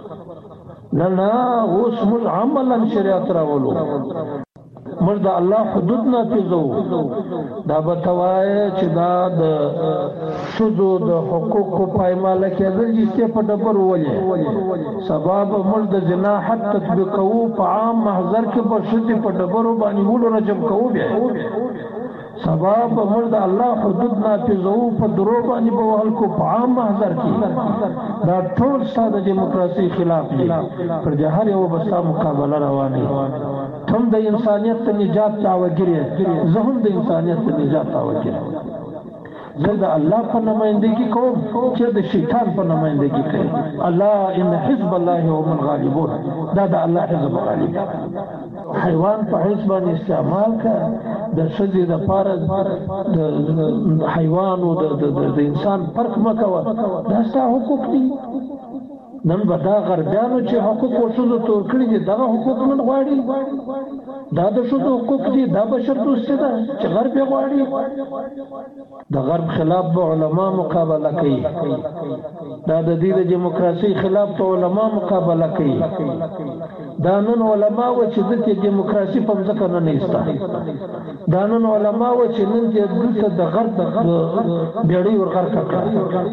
نه نه، اوس موږ عملا شریعت راولو، موږ د الله حدود نافذوو. دا به ته وایې چې دا د ښځو د حقوقو پایماله کېدل چې په ډبرو ولې سبب موږ د جنا حد تطبیقوو، په عام محضر کې به ښځې په ډبرو باندې ولو رجم کوو. بیا سبب موږ د الله حدود نافذوو، په درو باندې به وهل کو په عام محضر کې. دا ټول ستا د دیموکراسۍ خلاف دي، پر دې هر یو به ستا مقابله روانه وي. ته هم د انسانیت ته نجات دعوهګیر یې، زه هم د انسانیت ته نجات دعوهګیر یم. زه د الله په نمایندګي کوم چې د شیطان په نمایندګي کوي. الله ان حزب الله هم الغالبون، دا د الله حزب غالب. حیوان په حیث باندې استعمال کا د ښځې دپاره د حیوان او د انسان فرق مه کوه، دا ستا حقوق دي. نن به دا غربیانو چې حقوق و ښځو تور کړي دي، دغه حقوق نن غواړي. دا د ښځو حقوق دي، دا بشر دوستي ده چې غرب یې غواړي. د غرب خلاف به علما مقابله کوي، دا د دې د دیموکراسۍ خلاف به علما مقابله کوي. دا نن علما و چې دلته دیموکراسي په مځکه نه ایسته، دا نن علما و چې نن دلته د غرب بیړۍ ورغرقه کړه.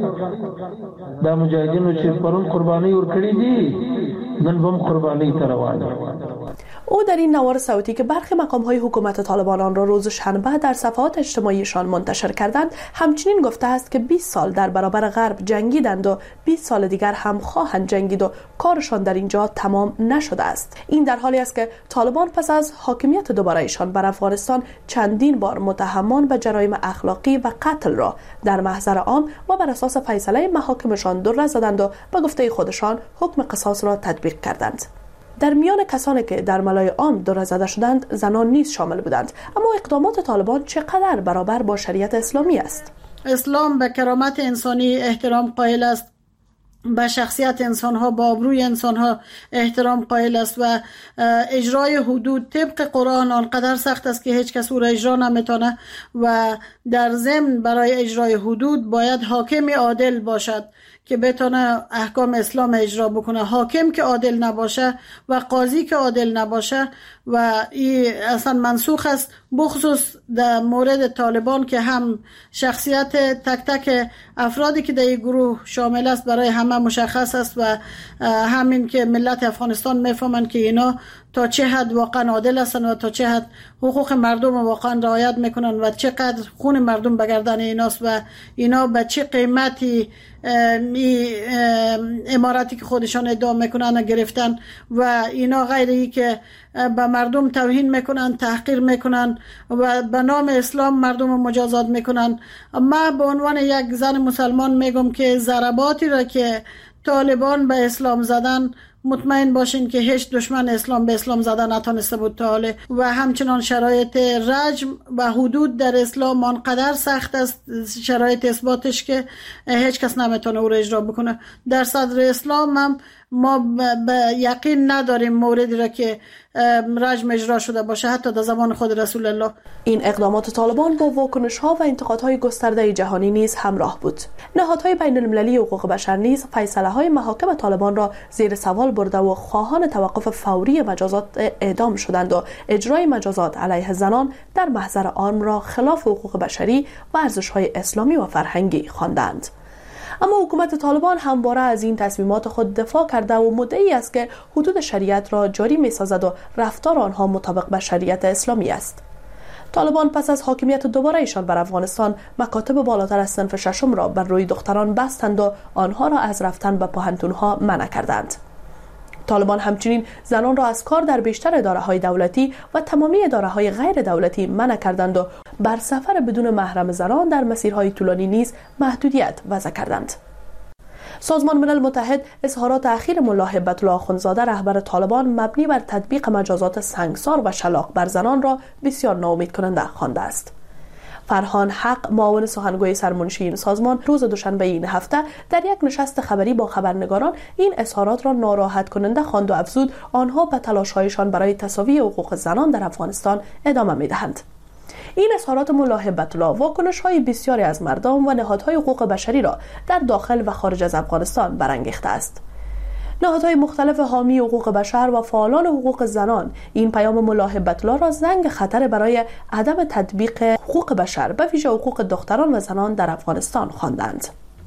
دا مجاهدینو چې پرون قرباني ورکړي دي، نن به هم قرباني ته روان دي. او در این نوار صوتی که برخی مقام‌های حکومت طالبان آن را روز شنبه در صفحات اجتماعیشان منتشر کردند، همچنین گفته است که 20 سال در برابر غرب جنگیدند و 20 سال دیگر هم خواهند جنگید و کارشان در اینجا تمام نشده است. این در حالی است که طالبان پس از حاکمیت دوباره‌ایشان بر افغانستان چندین بار متهمان به جرایم اخلاقی و قتل را در محضر عام و بر اساس فیصله محاکمشان دره زدند و به گفته خودشان حکم قصاص را تطبیق کردند. در میان کسانی که در ملای عام دره زده شدند زنان نیز شامل بودند. اما اقدامات طالبان چقدر برابر با شریعت اسلامی است؟ اسلام به کرامت انسانی احترام قائل است، به شخصیت انسان ها، با آبروی انسان ها احترام قائل است و اجرای حدود طبق قرآن آنقدر سخت است که هیچ کس او را اجرا نمیتونه و در ضمن برای اجرای حدود باید حاکم عادل باشد که بتونه احکام اسلام اجرا بکنه. حاکم که عادل نباشه و قاضی که عادل نباشه و این اصلا منسوخ است، بخصوص در مورد طالبان که هم شخصیت تک تک افرادی که در این گروه شامل است برای همه مشخص است و همین که ملت افغانستان میفهمند که اینا تا چه حد واقعا عادل هستند و تا چه حد حقوق مردم واقعا رعایت میکنن و چقدر خون مردم به گردن ایناست و اینا به چه قیمتی اماراتی که خودشان ادعا میکنن گرفتن و اینا غیری که به مردم توهین میکنن، تحقیر میکنن و به نام اسلام مردم مجازات میکنن. من به عنوان یک زن مسلمان میگم که ضرباتی را که طالبان به اسلام زدن مطمئن باشین که هیچ دشمن اسلام به اسلام زدن نتونسته بود تا حاله و همچنان شرایط رجم و حدود در اسلام آنقدر سخت است، شرایط اثباتش که هیچ کس نمیتونه او را اجرا بکنه. در صدر اسلام هم ما به یقین نداریم موردی را که رجم اجرا شده باشه حتی در زمان خود رسول الله. این اقدامات طالبان با واکنش‌ها و انتقادهای گسترده جهانی نیز همراه بود. نهادهای بین‌المللی حقوق بشر نیز فیصله‌های محاکم طالبان را زیر سوال برده و خواهان توقف فوری مجازات اعدام شدند و اجرای مجازات علیه زنان در محضر آن را خلاف حقوق بشری و ارزش‌های اسلامی و فرهنگی خواندند. اما حکومت طالبان همواره از این تصمیمات خود دفاع کرده و مدعی است که حدود شریعت را جاری می‌سازد و رفتار آنها مطابق با شریعت اسلامی است. طالبان پس از حاکمیت دوباره ایشان بر افغانستان مکاتب بالاتر از صنف ششم را بر روی دختران بستند و آنها را از رفتن به پوهنتون‌ها منع کردند. طالبان همچنین زنان را از کار در بیشتر اداره‌های دولتی و تمامی اداره‌های غیر دولتی منع کردند و بر سفر بدون محرم زنان در مسیرهای طولانی نیز محدودیت وضع کردند. سازمان ملل متحد اظهارات اخیر ملا هبت الله اخوندزاده رهبر طالبان مبنی بر تطبیق مجازات سنگسار و شلاق بر زنان را بسیار ناامید کننده خوانده است. فرهان حق معاون سخنگوی سرمنشی این سازمان روز دوشنبه این هفته در یک نشست خبری با خبرنگاران این اظهارات را ناراحت کننده خواند و افزود آنها به تلاش‌هایشان برای تساوی حقوق زنان در افغانستان ادامه می‌دهند. این اظهارات ملا هبت الله واکنش‌های بسیاری از مردم و نهادهای حقوق بشری را در داخل و خارج از افغانستان برانگیخته است. نهادهای مختلف حامی حقوق بشر و فعالان حقوق زنان این پیام ملا هبت الله را زنگ خطر برای عدم تطبیق حقوق بشر به ویژه حقوق دختران و زنان در افغانستان خواندند.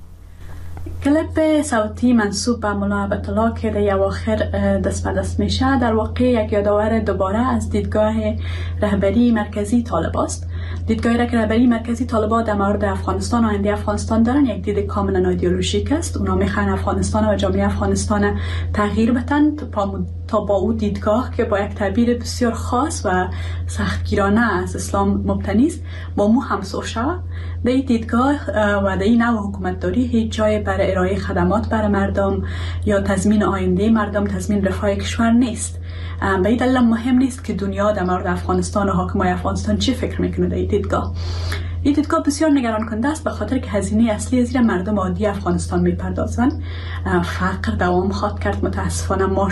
کلیپ صوتی منسوب به ملا هبت الله که در اواخر دست به دست میشه در واقع یک یادآور دوباره از دیدگاه رهبری مرکزی طالب است. دیدگاهی را که رهبری مرکزی طالبان در مورد افغانستان و آینده افغانستان دارن یک دید کاملا ایدئولوژیک است. اونا میخوان افغانستان و جامعه افغانستان تغییر بدن تا با او دیدگاه که با یک تعبیر بسیار خاص و سختگیرانه از اسلام مبتنی است با مو همسو شود. در این دیدگاه و در این نوع حکومتداری هیچ جای برای ارائه خدمات برای مردم یا تضمین آینده مردم، تضمین رفاه کشور نیست. به این دلیل مهم نیست که دنیا در مورد افغانستان و حاکمای افغانستان چی فکر میکنه. در این دیدگاه بسیار نگران کننده است به خاطر که هزینه اصلی از مردم عادی افغانستان میپردازند. فقر دوام خواهد کرد. متاسفانه ما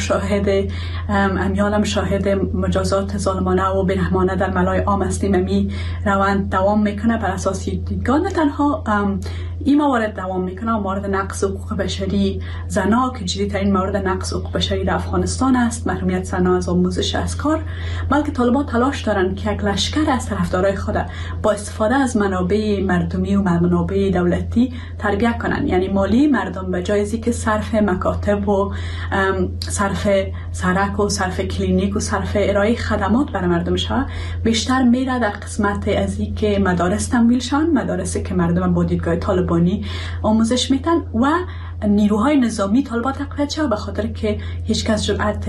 امیالم شاهد مجازات ظالمانه و بی‌رحمانه در ملای عام هستیم. می روند دوام میکنه بر اساس دیدگاه نه تنها این موارد دوام میکنه، مورد نقض حقوق بشری زنا که جدی‌ترین مورد نقض حقوق بشری در افغانستان است، محرومیت زنان از آموزش از کار، بلکه طالبان تلاش دارن که یک لشکر از طرفدارای خود با استفاده از منابع مردمی و منابع دولتی تربیت کنن. یعنی مالی مردم به جای از اینکه صرف مکاتب و صرف سرک و صرف کلینیک و صرف ارائه خدمات برای مردم شود، بیشتر میره در قسمت از اینکه مدارس تمویل شون، مدارسی که مردم با دیدگاه طالبانی آموزش میتن و نیروهای نظامی طالبان تقویت شد به خاطر که هیچ کس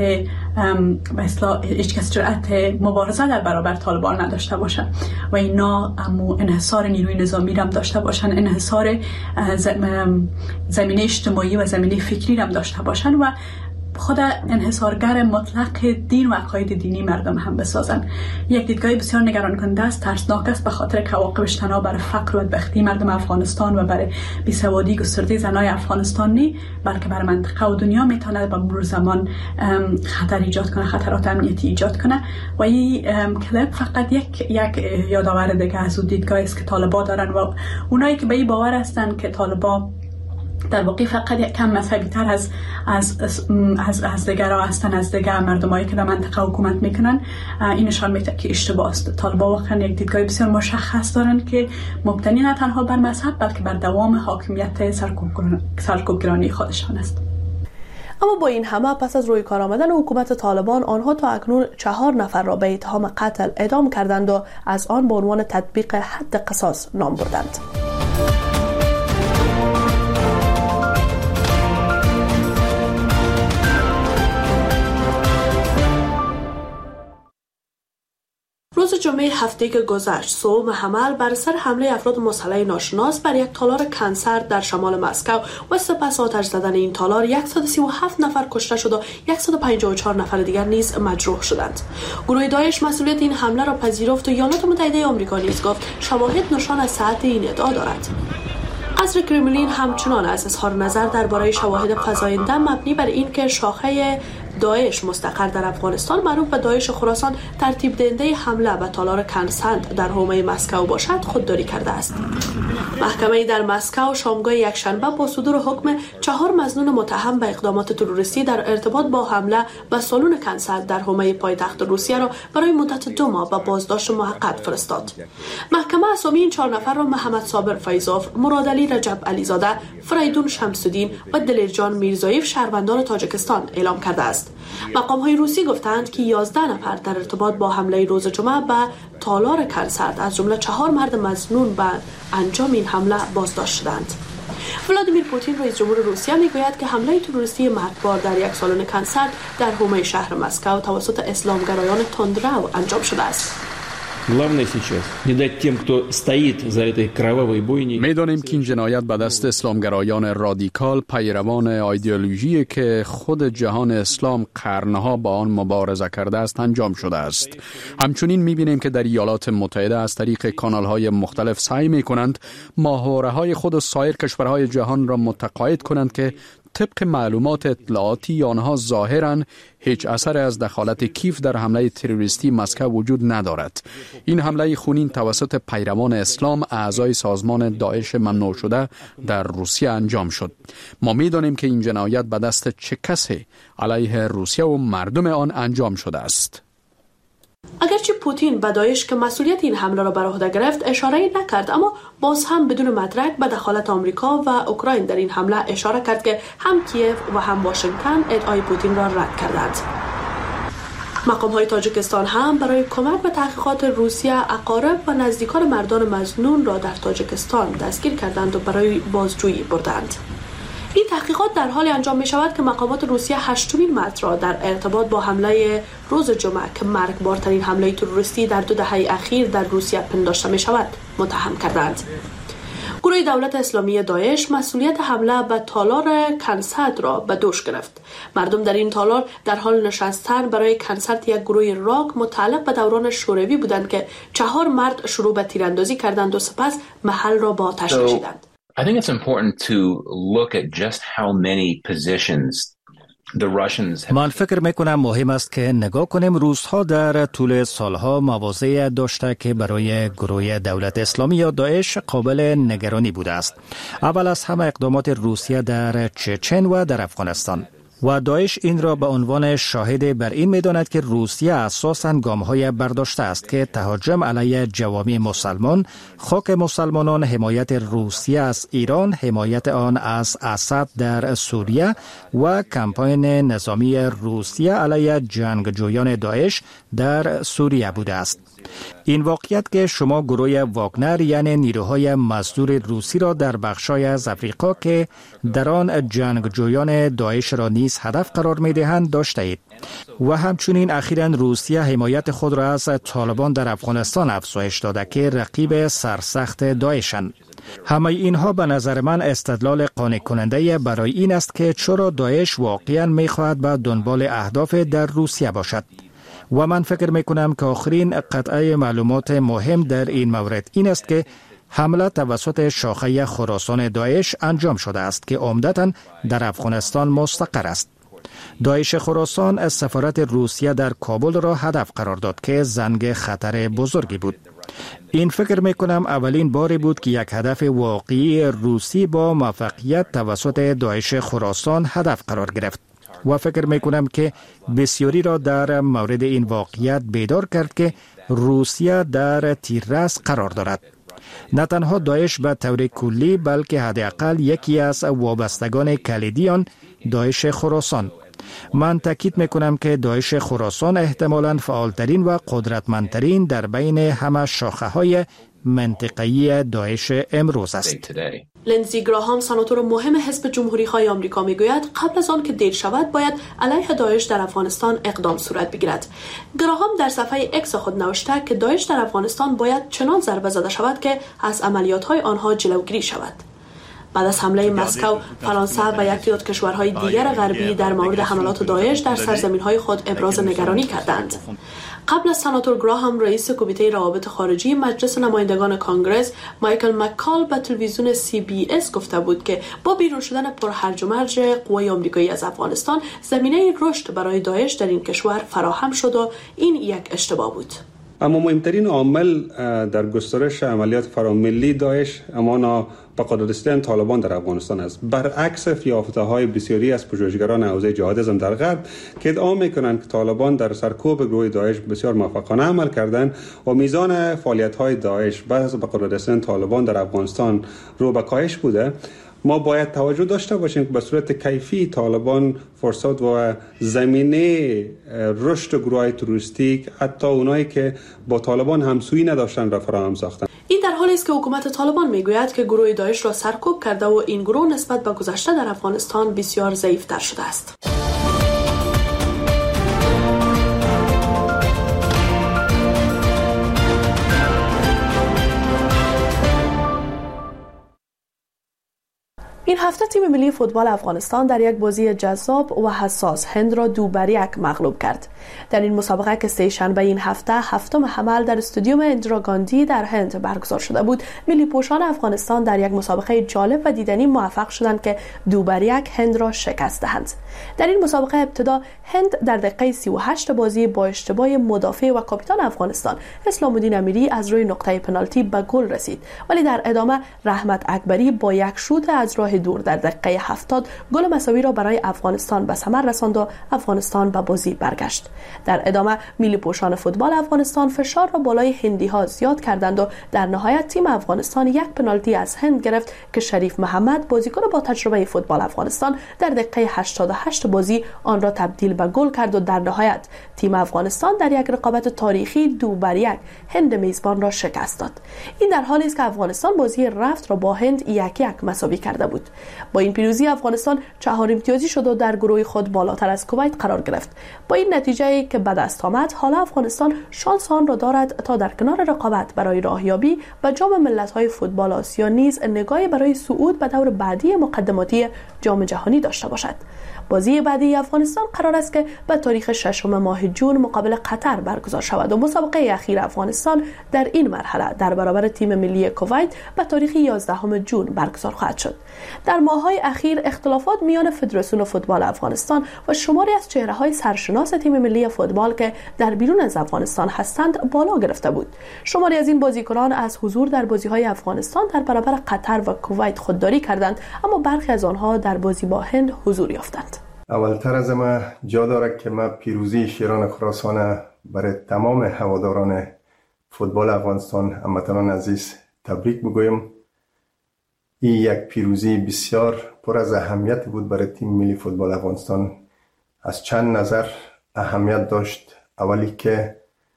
جرأت مبارزه در برابر طالبان نداشته باشه و اینا انحصار نیروی نظامی را هم داشته باشن، انحصار زمینه اجتماعی و زمینه فکری را هم داشته باشن و خود انحصارگر مطلق دین و عقاید دینی مردم هم بسازن. یک دیدگاه بسیار نگران کننده است، ترسناک است، به خاطر که عواقبش تنها برای فقر و بدبختی مردم افغانستان و برای بیسوادی گسترده زنای افغانستان نی، بلکه برای منطقه و دنیا میتونه به مرور زمان خطر ایجاد کنه، خطرات امنیتی ایجاد کنه. و این کلیپ فقط یک یادآور دیگه از اون دیدگاهی است که طالبان دارن و اونایی که به این باور هستن که طالبان در واقع فقط یک کم مذهبی تر از دیگرها هستن، از دیگر مردمایی که در منطقه حکومت میکنن، این نشان میده که اشتباه است. طالبان واقعا یک دیدگاه بسیار مشخص دارن که مبتنی نه تنها بر مذهب بلکه بر دوام حاکمیت سرکوبگرانی خودشان است. اما با این همه پس از روی کار آمدن حکومت طالبان، آنها تا اکنون 4 نفر را به اتهام قتل اعدام کردند و از آن به عنوان تطبیق حد قصاص نام بردند. روز جمعه هفته که گذشت، صبح حمل بر سر حمله افراد مسلح ناشناس بر یک تالار کنسرت در شمال مسکو و سپس آتش زدن این تالار 137 نفر کشته شد و 154 نفر دیگر نیز مجروح شدند. گروه داعش مسئولیت این حمله را پذیرفت و ایالات متحده آمریکا نیز گفت شواهد نشان از صحت این ادعا دارد. قصر کرملین همچنان از اظهار نظر درباره شواهد فزاینده مبنی بر این که شاخه داعش مستقر در افغانستان معروف به داعش خراسان ترتیب دهنده حمله به تالار کنسنت در حومه مسکو باشد خودداری کرده است. محکمه در مسکو شامگاه یکشنبه با صدور حکم 4 مظنون متهم به اقدامات تروریستی در ارتباط با حمله به سالن کنسرت در حومه پایتخت روسیه را برای مدت 2 ماه به بازداشت موقت فرستاد. محکمه اسامی این 4 نفر را محمد صابر فیضوف، مراد علی رجب علیزاده، فریدون شمس‌الدین و دلیرجان میرزایف شهروندان تاجیکستان اعلام کرده است. مقام‌های روسی گفتند که 11 نفر در ارتباط با حمله روز جمعه به تالار کنسرت از جمله 4 مرد مظنون به انجام این حمله بازداشت شدند. ولادیمیر پوتین رئیس جمهور روسیه میگوید که حمله تروریستی مرگبار در یک سالن کنسرت در حومه شهر مسکو توسط اسلامگرایان تندرو انجام شده است. می‌دانیم که این جنایت به دست اسلامگرایان رادیکال پیروان ایدئولوژی که خود جهان اسلام قرنها با آن مبارزه کرده است انجام شده است. همچنین می‌بینیم که در ایالات متحده از طریق کانال‌های مختلف سعی می‌کنند ماهواره‌های خود و سایر کشورهای جهان را متقاعد کنند که طبق معلومات اطلاعاتی آنها ظاهراً هیچ اثر از دخالت کیف در حمله تروریستی مسکو وجود ندارد. این حمله خونین توسط پیروان اسلام اعضای سازمان داعش ممنوع شده در روسیه انجام شد. ما می‌دانیم که این جنایت به دست چه کسی علیه روسیه و مردم آن انجام شده است. اگرچه پوتین به داعش که مسئولیت این حمله را بر عهده گرفت اشاره‌ای نکرد، اما باز هم بدون مدرک به دخالت آمریکا و اوکراین در این حمله اشاره کرد که هم کیف و هم واشنگتن ادعای پوتین را رد کردند. مقام‌های تاجیکستان هم برای کمک به تحقیقات روسیه اقارب و نزدیکان مردان مظنون را در تاجیکستان دستگیر کردند و برای بازجویی بردند. این تحقیقات در حالی انجام می شود که مقامات روسیه 8مین مرد را در ارتباط با حمله روز جمعه که مرگبارترین حمله تروریستی در 2 دهه اخیر در روسیه پنداشته می شود متهم کردند. گروه دولت اسلامی داعش مسئولیت حمله به تالار کنسرت را به دوش گرفت. مردم در این تالار در حال نشستن برای کنسرت یک گروه راک متعلق به دوران شوروی بودند که 4 مرد شروع به تیراندازی کردند و سپس محل را با آتش کشیدند. I think it's important to look at just how many positions the Russians have. من فکر میکنم مهم است که نگاه کنیم روس‌ها در طول سالها مواضع داشته که برای گروه دولت اسلامی یا داعش قابل نگرانی بوده است. اول از همه اقدامات روسیه در چچن و در افغانستان. و داعش این را به عنوان شاهد بر این می‌داند که روسیه اساساً گام‌های برداشته است که تهاجم علیه جوامع مسلمان، خاک مسلمانان، حمایت روسیه از ایران، حمایت آن از اسد در سوریه و کمپاین نظامی روسیه علیه جنگجویان داعش در سوریه بوده است. این واقعیت که شما گروه واگنر یعنی نیروهای مزدور روسی را در بخشای از افریقا که در آن جنگجویان داعش را نیز هدف قرار می دهند داشته اید و همچنین اخیراً روسیه حمایت خود را از طالبان در افغانستان افزایش داده که رقیب سرسخت داعشند. همه اینها به نظر من استدلال قانع کننده برای این است که چرا داعش واقعا میخواهد به دنبال اهداف در روسیه باشد. و من فکر میکنم که آخرین قطعه معلومات مهم در این مورد این است که حمله توسط شاخه خراسان داعش انجام شده است که عمدتاً در افغانستان مستقر است. داعش خراسان از سفارت روسیه در کابل را هدف قرار داد که زنگ خطر بزرگی بود. این فکر میکنم اولین باری بود که یک هدف واقعی روسی با موفقیت توسط داعش خراسان هدف قرار گرفت. و فکر میکنم که بسیاری را در مورد این واقعیت بیدار کرد که روسیه در تیررس قرار دارد. نه تنها داعش به طور کلی بلکه حداقل یکی از وابستگان کلیدی آن داعش خراسان. من تاکید میکنم که داعش خراسان احتمالاً فعالترین و قدرتمندترین در بین همه شاخه‌های منطقه‌ای داعش امروز است. لندزی گراهام سناتور مهم حزب جمهوری‌خواه آمریکا میگوید قبل از آن که دیر شود باید علیه داعش در افغانستان اقدام صورت بگیرد. گراهام در صفحه اکس خود نوشته که داعش در افغانستان باید چنان ضربه زده شود که از عملیات‌های آنها جلوگیری شود. بعد از حمله مسکو، فرانسه و یک تعداد کشورهای دیگر غربی در مورد حملات داعش در سرزمین‌های خود ابراز نگرانی کردند. قبل از سناتور گراهام، رئیس کمیته روابط خارجی مجلس نمایندگان کنگره مایکل مکال به تلویزیون CBS گفته بود که با بیرون شدن پرهرج و مرج قوای آمریکایی از افغانستان، زمینه رشد برای داعش در این کشور فراهم شد و این یک اشتباه بود. اما مهمترین عامل در گسترش عملیات فراملی داعش اما به قدرت رسیدن طالبان در افغانستان است، برعکس یافته‌های بسیاری از پژوهشگران حوزه جهادیسم در غرب که ادعا می‌کنند که طالبان در سرکوب گروه داعش بسیار موفقانه عمل کردند و میزان فعالیت‌های داعش بعد از به قدرت رسیدن طالبان در افغانستان رو به کاهش بوده. ما باید توجه داشته باشیم که به صورت کیفی طالبان فرصت و زمینه رشد گروه‌های تروریستی، حتی اونایی که با طالبان همسویی نداشتن، را فراهم ساختند. این در حالی است که حکومت طالبان میگوید که گروه داعش را سرکوب کرده و این گروه نسبت به گذشته در افغانستان بسیار ضعیف‌تر شده است. این هفته تیم ملی فوتبال افغانستان در یک بازی جذاب و حساس هند را 2-1 مغلوب کرد. در این مسابقه که سه شنبه این هفته هفتم حمل در استادیوم اندرا گاندی در هند برگزار شده بود، ملی پوشان افغانستان در یک مسابقه جالب و دیدنی موفق شدند که 2-1 هند را شکست دهند. در این مسابقه ابتدا هند در دقیقه 38 بازی با اشتباه مدافع و کاپیتان افغانستان اسلام الدین امیری از روی نقطه پنالتی به گل رسید، ولی در ادامه رحمت اکبری با یک شوت از راه دور در دقیقه 70 گل مساوی را برای افغانستان به ثمر رساند و افغانستان به بازی برگشت. در ادامه ملی پوشان فوتبال افغانستان فشار را بالای هندی ها زیاد کردند و در نهایت تیم افغانستان یک پنالتی از هند گرفت که شریف محمد بازیکن با تجربه فوتبال افغانستان در دقیقه 88 بازی آن را تبدیل به گل کرد و در نهایت تیم افغانستان در یک رقابت تاریخی 2-1 هند میزبان را شکست داد. این در حالی است که افغانستان بازی رفت را با هند 1-1 مساوی کرده بود. با این پیروزی افغانستان 4 امتیازی شد و در گروه خود بالاتر از کویت قرار گرفت. با این نتیجه که به دست آمد، حالا افغانستان شانس آن را دارد تا در کنار رقابت برای راهیابی به جام ملت‌های فوتبال آسیا نیز نگاهی برای صعود به دور بعدی مقدماتی جام جهانی داشته باشد. بازی بعدی افغانستان قرار است که به تاریخ 6 ماه جون مقابل قطر برگزار شود و مسابقه اخیر افغانستان در این مرحله در برابر تیم ملی کویت به تاریخ 11 جون برگزار خواهد شد. در ماه‌های اخیر اختلافات میان فدراسیون فوتبال افغانستان و شماری از چهره‌های سرشناس تیم ملی فوتبال که در بیرون از افغانستان هستند بالا گرفته بود. شماری از این بازیکنان از حضور در بازی‌های افغانستان در برابر قطر و کویت خودداری کردند، اما برخی از آنها در بازی با هند حضور یافتند. اولتر از ما جا دارد که ما پیروزی شیران خراسان برای تمام هواداران فوتبال افغانستان هموطنان عزیز تبریک بگویم. این یک پیروزی بسیار پر از اهمیت بود برای تیم ملی فوتبال افغانستان. از چند نظر اهمیت داشت. اولی که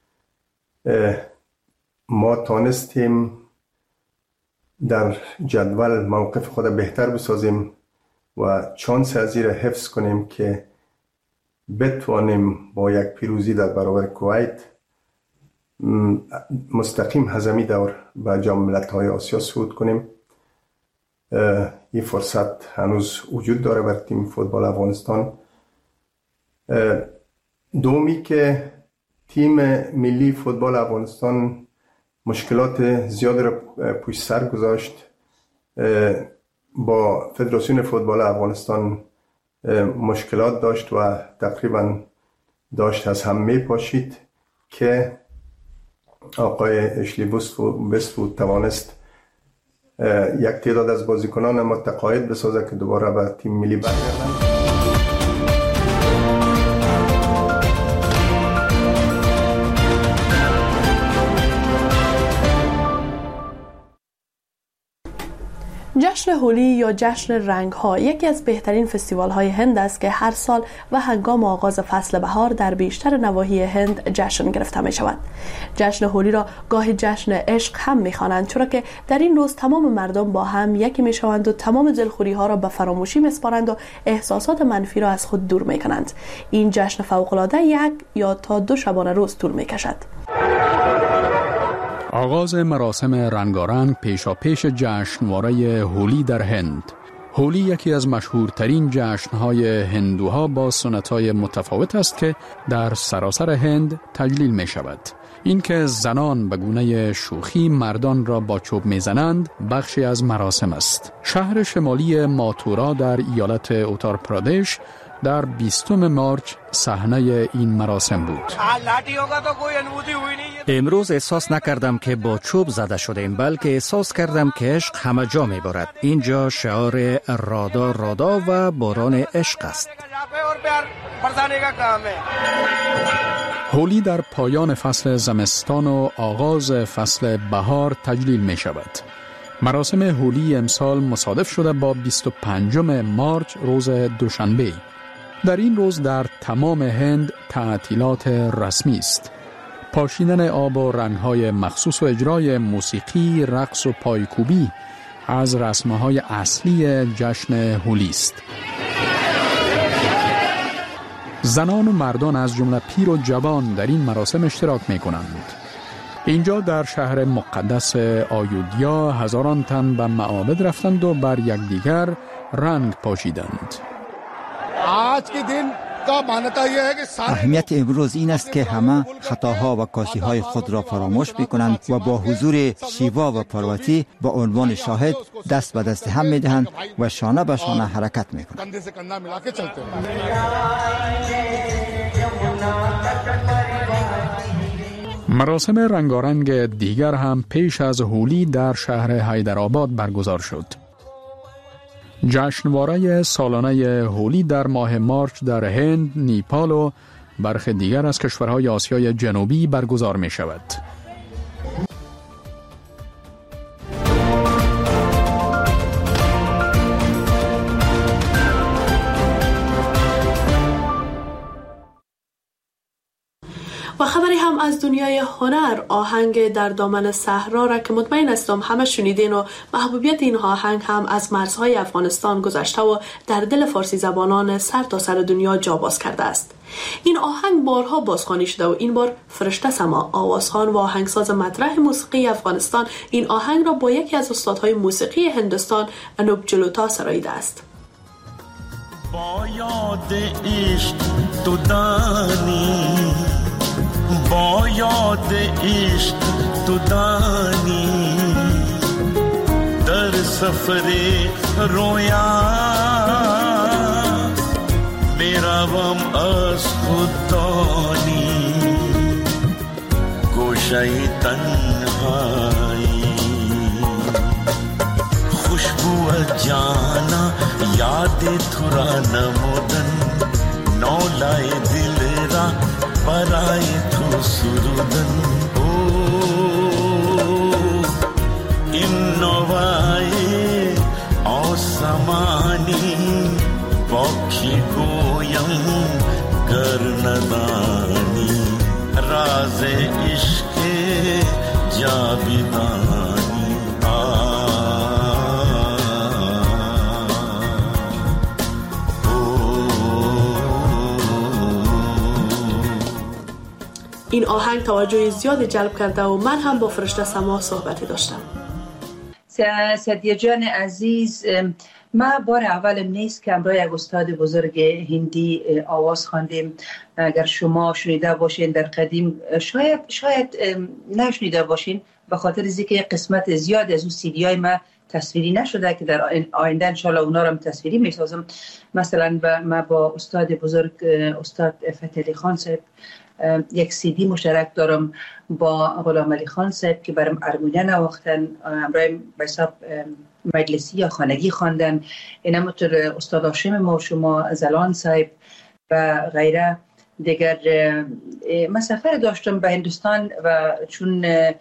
ما تانستیم در جدول موقف خود بهتر بسازیم و چانس از این حفظ کنیم که بتوانیم با یک پیروزی در برابر کویت مستقیم هزمی دور به جام ملت‌های آسیا صعود کنیم. این فرصت هنوز وجود داره بر تیم فوتبال افغانستان. دومی که تیم ملی فوتبال افغانستان مشکلات زیاد را پشت سر گذاشت، با فدراسیون فوتبال افغانستان مشکلات داشت و تقریبا داشت از هم می پاشید که آقای اشلی بستفود توانست یک تعداد از بازیکنان متقاعد بسازه که دوباره به تیم ملی برگردند. جشن هولی یا جشن رنگ ها یکی از بهترین فستیوال های هند است که هر سال و هنگام آغاز فصل بهار در بیشتر نواحی هند جشن گرفته می شود. جشن هولی را گاهی جشن عشق هم می خوانند، چرا که در این روز تمام مردم با هم یکی می شوند و تمام دلخوری ها را به فراموشی می سپارند و احساسات منفی را از خود دور می کنند. این جشن فوق العاده 1 یا تا 2 شبانه روز طول می کشد. آغاز مراسم رنگارنگ پیشاپیش جشنواره هولی در هند. هولی یکی از مشهورترین جشنهای هندوها با سنت‌های متفاوت است که در سراسر هند تجلیل می شود. این که زنان به گونه شوخی مردان را با چوب می زنند بخشی از مراسم است. شهر شمالی ماتورا در ایالت اوتار پرادش در 20 مارچ صحنه این مراسم بود. امروز احساس نکردم که با چوب زده شدیم، بلکه احساس کردم که عشق همه جا می بارد. اینجا شعار رادا رادا و باران عشق است. هولی در پایان فصل زمستان و آغاز فصل بهار تجلیل می شود. مراسم هولی امسال مصادف شده با 25 مارچ روز دوشنبه. در این روز در تمام هند تعطیلات رسمی است. پاشیدن آب و رنگ‌های مخصوص و اجرای موسیقی، رقص و پایکوبی از رسم‌های اصلی جشن هولی است. زنان و مردان از جمله پیر و جوان در این مراسم اشتراک می‌کنند. اینجا در شهر مقدس آیودیا هزاران تن به معابد رفتند و بر یکدیگر رنگ پاشیدند. اهمیت امروز این است که همه خطاها و کاسی‌های خود را فراموش می‌کنند و با حضور شیوا و پارواتی با عنوان شاهد دست به دست هم می‌دهند و شانه به شانه حرکت می‌کنند. مراسم رنگارنگ دیگر هم پیش از هولی در شهر حیدرآباد برگزار شد. جشنواره سالانه هولی در ماه مارچ در هند، نیپال و برخی دیگر از کشورهای آسیای جنوبی برگزار می شود. و خبری هم از دنیای هنر، آهنگ در دامن صحرا را که مطمئن هستم همه شنیدین و محبوبیت این آهنگ هم از مرزهای افغانستان گذشته و در دل فارسی زبانان سر تا سر دنیا جا باز کرده است. این آهنگ بارها بازخوانی شده و این بار فرشته سما، آوازخوان و آهنگساز مطرح موسیقی افغانستان، این آهنگ را با یکی از استادهای موسیقی هندوستان انوپ جلوتا سراییده است. با یاد عشق تو دانی، با یاد عشق تو دانی، در سفر رویا میروم از خود دانی، گوشه تنهایی خوشبو جانا یاد تو را نمودن، نولای دل را برای تو سرودن. این نوای آسمانی با کی گویم گر ندانی، راز عشق جاویدانی. این آهنگ توجه زیاد جلب کرده و من هم با فرشته سما صحبتی داشتم. سدیه جان عزیز، ما بار اولم نیست که امروز یک استاد بزرگ هندی آواز خواندیم. اگر شما شنیده باشین در قدیم، شاید نشنیده باشین، به خاطر اینکه قسمت زیاد از اون سیدی های ما تصویری نشده که در آینده انشالله اونا رو تصویری میسازم. مثلا ما با استاد بزرگ استاد فتح علی خان صاحب یک سیدی مشترک دارم با غلام علی خان صاحب که برام ارمونیا نواختن، امروز به حساب مجلسی یا خانگی خواندن. اینا مطور استاد هاشم ما و شما زلان صاحب و غیره دیگر. من سفر داشتم به هندوستان و چون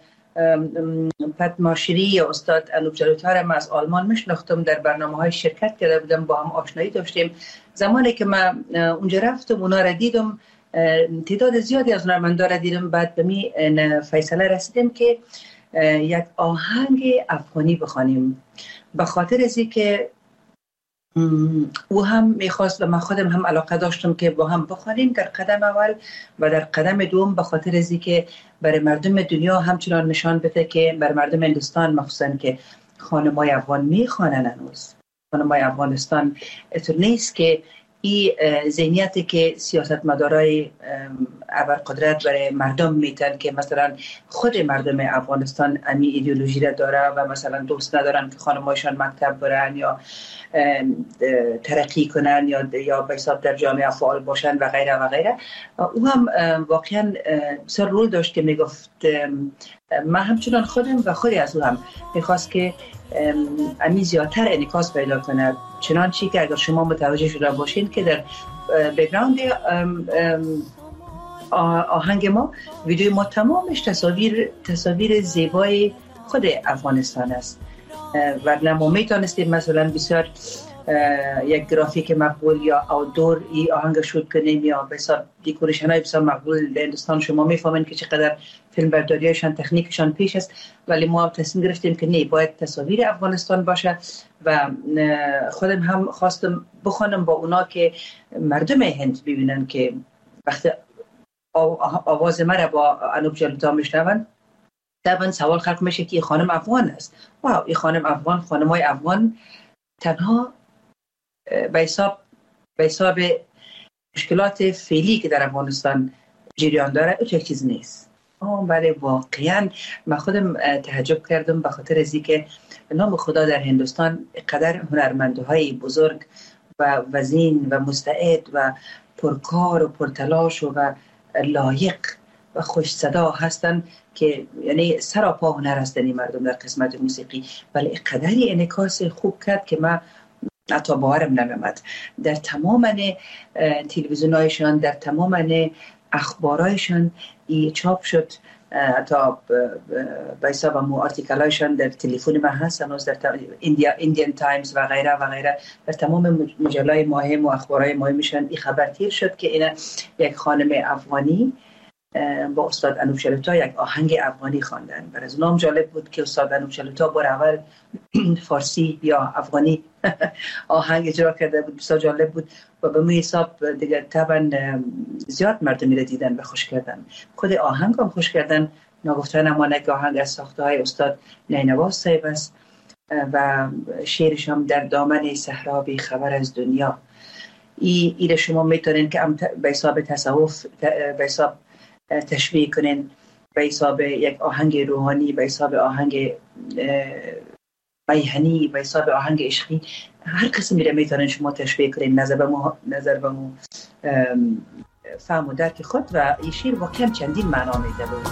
پدماشری یا استاد انوپ جلوتار ما از آلمان میشناختم، در برنامه‌های شرکت کرده بودم، با هم آشنایی داشتیم. زمانی که من اونجا رفتم اونا را دیدم، تعداد زیادی از هنرمندا را دیدم، بعد به می فیصله رسیدم که یک آهنگ افغانی بخوانیم، به خاطر از اینکه او هم میخواست و من خودم هم علاقه داشتم که با هم بخوانیم در قدم اول، و در قدم دوم به خاطر از اینکه برای مردم دنیا همچنان نشان بده که برای مردم هندوستان مخصوصا که خانمای افغان میخوانن، هنوز خانمای افغانستان اتر نیست که این ذهنیتی که سیاستمدارای ابرقدرت برای مردم میتن که مثلا خود مردم افغانستان امی ایدئولوژی را داره و مثلا دوست ندارن که خانمایشان مکتب برن یا ترقی کنن یا به حساب در جامعه فعال باشن و غیره و غیره. او هم واقعا سر رول داشت که میگفت من همچنان خودم و خودی از او هم میخواست که امی زیادتر انعکاس پیدا کنه. چنانچه که اگر شما متوجه شده باشین که در بک‌گراند آهنگ ما، ویدیو ما تمامش تصاویر زیبای خود افغانستان است و ما میتونستیم مثلا بسیار یک گرافیک مقبول یا آوتدور ای آهنگ شوت کنیم یا به حساب دکوریشن های بسیار مقبول در هندوستان. شما میفهمین که چقدر فیلم برداریشان تکنیکشان پیش است، ولی ما تصمیم گرفتیم که نه، باید تصاویر افغانستان باشه و خودم هم خواستم بخوانم با اونا که مردم هند ببینن که وقتی آواز مرا با انوپ جلوتا میشنون، طبعا سوال خلق میشه که خانم افغان است. واو، این خانم افغان، خانمای افغان تنها به حساب مشکلات فعلی که در افغانستان جریان داره او یک چیز نیست. ولی واقعا من خودم تعجب کردم به خاطر از اینکه نام خدا در هندوستان قدر هنرمندهای بزرگ و وزین و مستعد و پرکار و پرتلاش و لایق و خوش صدا هستن که یعنی سراپا هنر هستن این مردم در قسمت موسیقی، ولی قدری انعکاس خوب کرد که من حتی باورم نمی‌آمد. در تمام تلویزیون‌هایشان، در تمام اخبارایشان چاپ شد، حتی به حساب مو آرتیکلایشان در تلفن من هست، هنوز در ایندیان تایمز و غیره و غیره، در تمام مجله‌های مهم و اخبارهای مهمشان این خبر تیر شد که این یک خانم افغانی با استاد انوپ جلوتا یک آهنگ افغانی خواندن. برای از نام جالب بود که استاد انوپ جلوتا بار اول فارسی یا افغانی آهنگ اجرا کرده بود، بسیار جالب بود و به می حساب دیگر طبعا زیاد مردمی را دیدن و خوش کردن. خود آهنگ هم خوش کردن. نگفتن امانه که آهنگ از ساخته های استاد نینواز صاحب است و شعرش هم در دامن صحرا بی خبر از دنیا. این شما میتونین که به حساب تصوف، به حساب تشبیه کنین، به حساب یک آهنگ روحانی، به حساب آهنگ میهنی، به حساب آهنگ عشقی، هر قسمی را میتونین شما تشبیه کنین نظر به مو فهم و درک خود. و این شعر واقعا چندین معنا میده بود.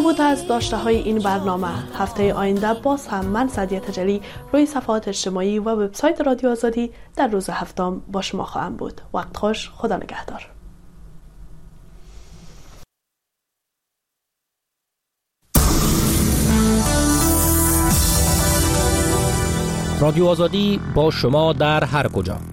این بود از داشته های این برنامه. هفته آینده باز هم من سعدیه تجلی روی صفحات اجتماعی و وبسایت رادیو آزادی در روز هفتم با شما خواهم بود. وقت خوش، خدا نگهدار. رادیو آزادی با شما در هر کجا.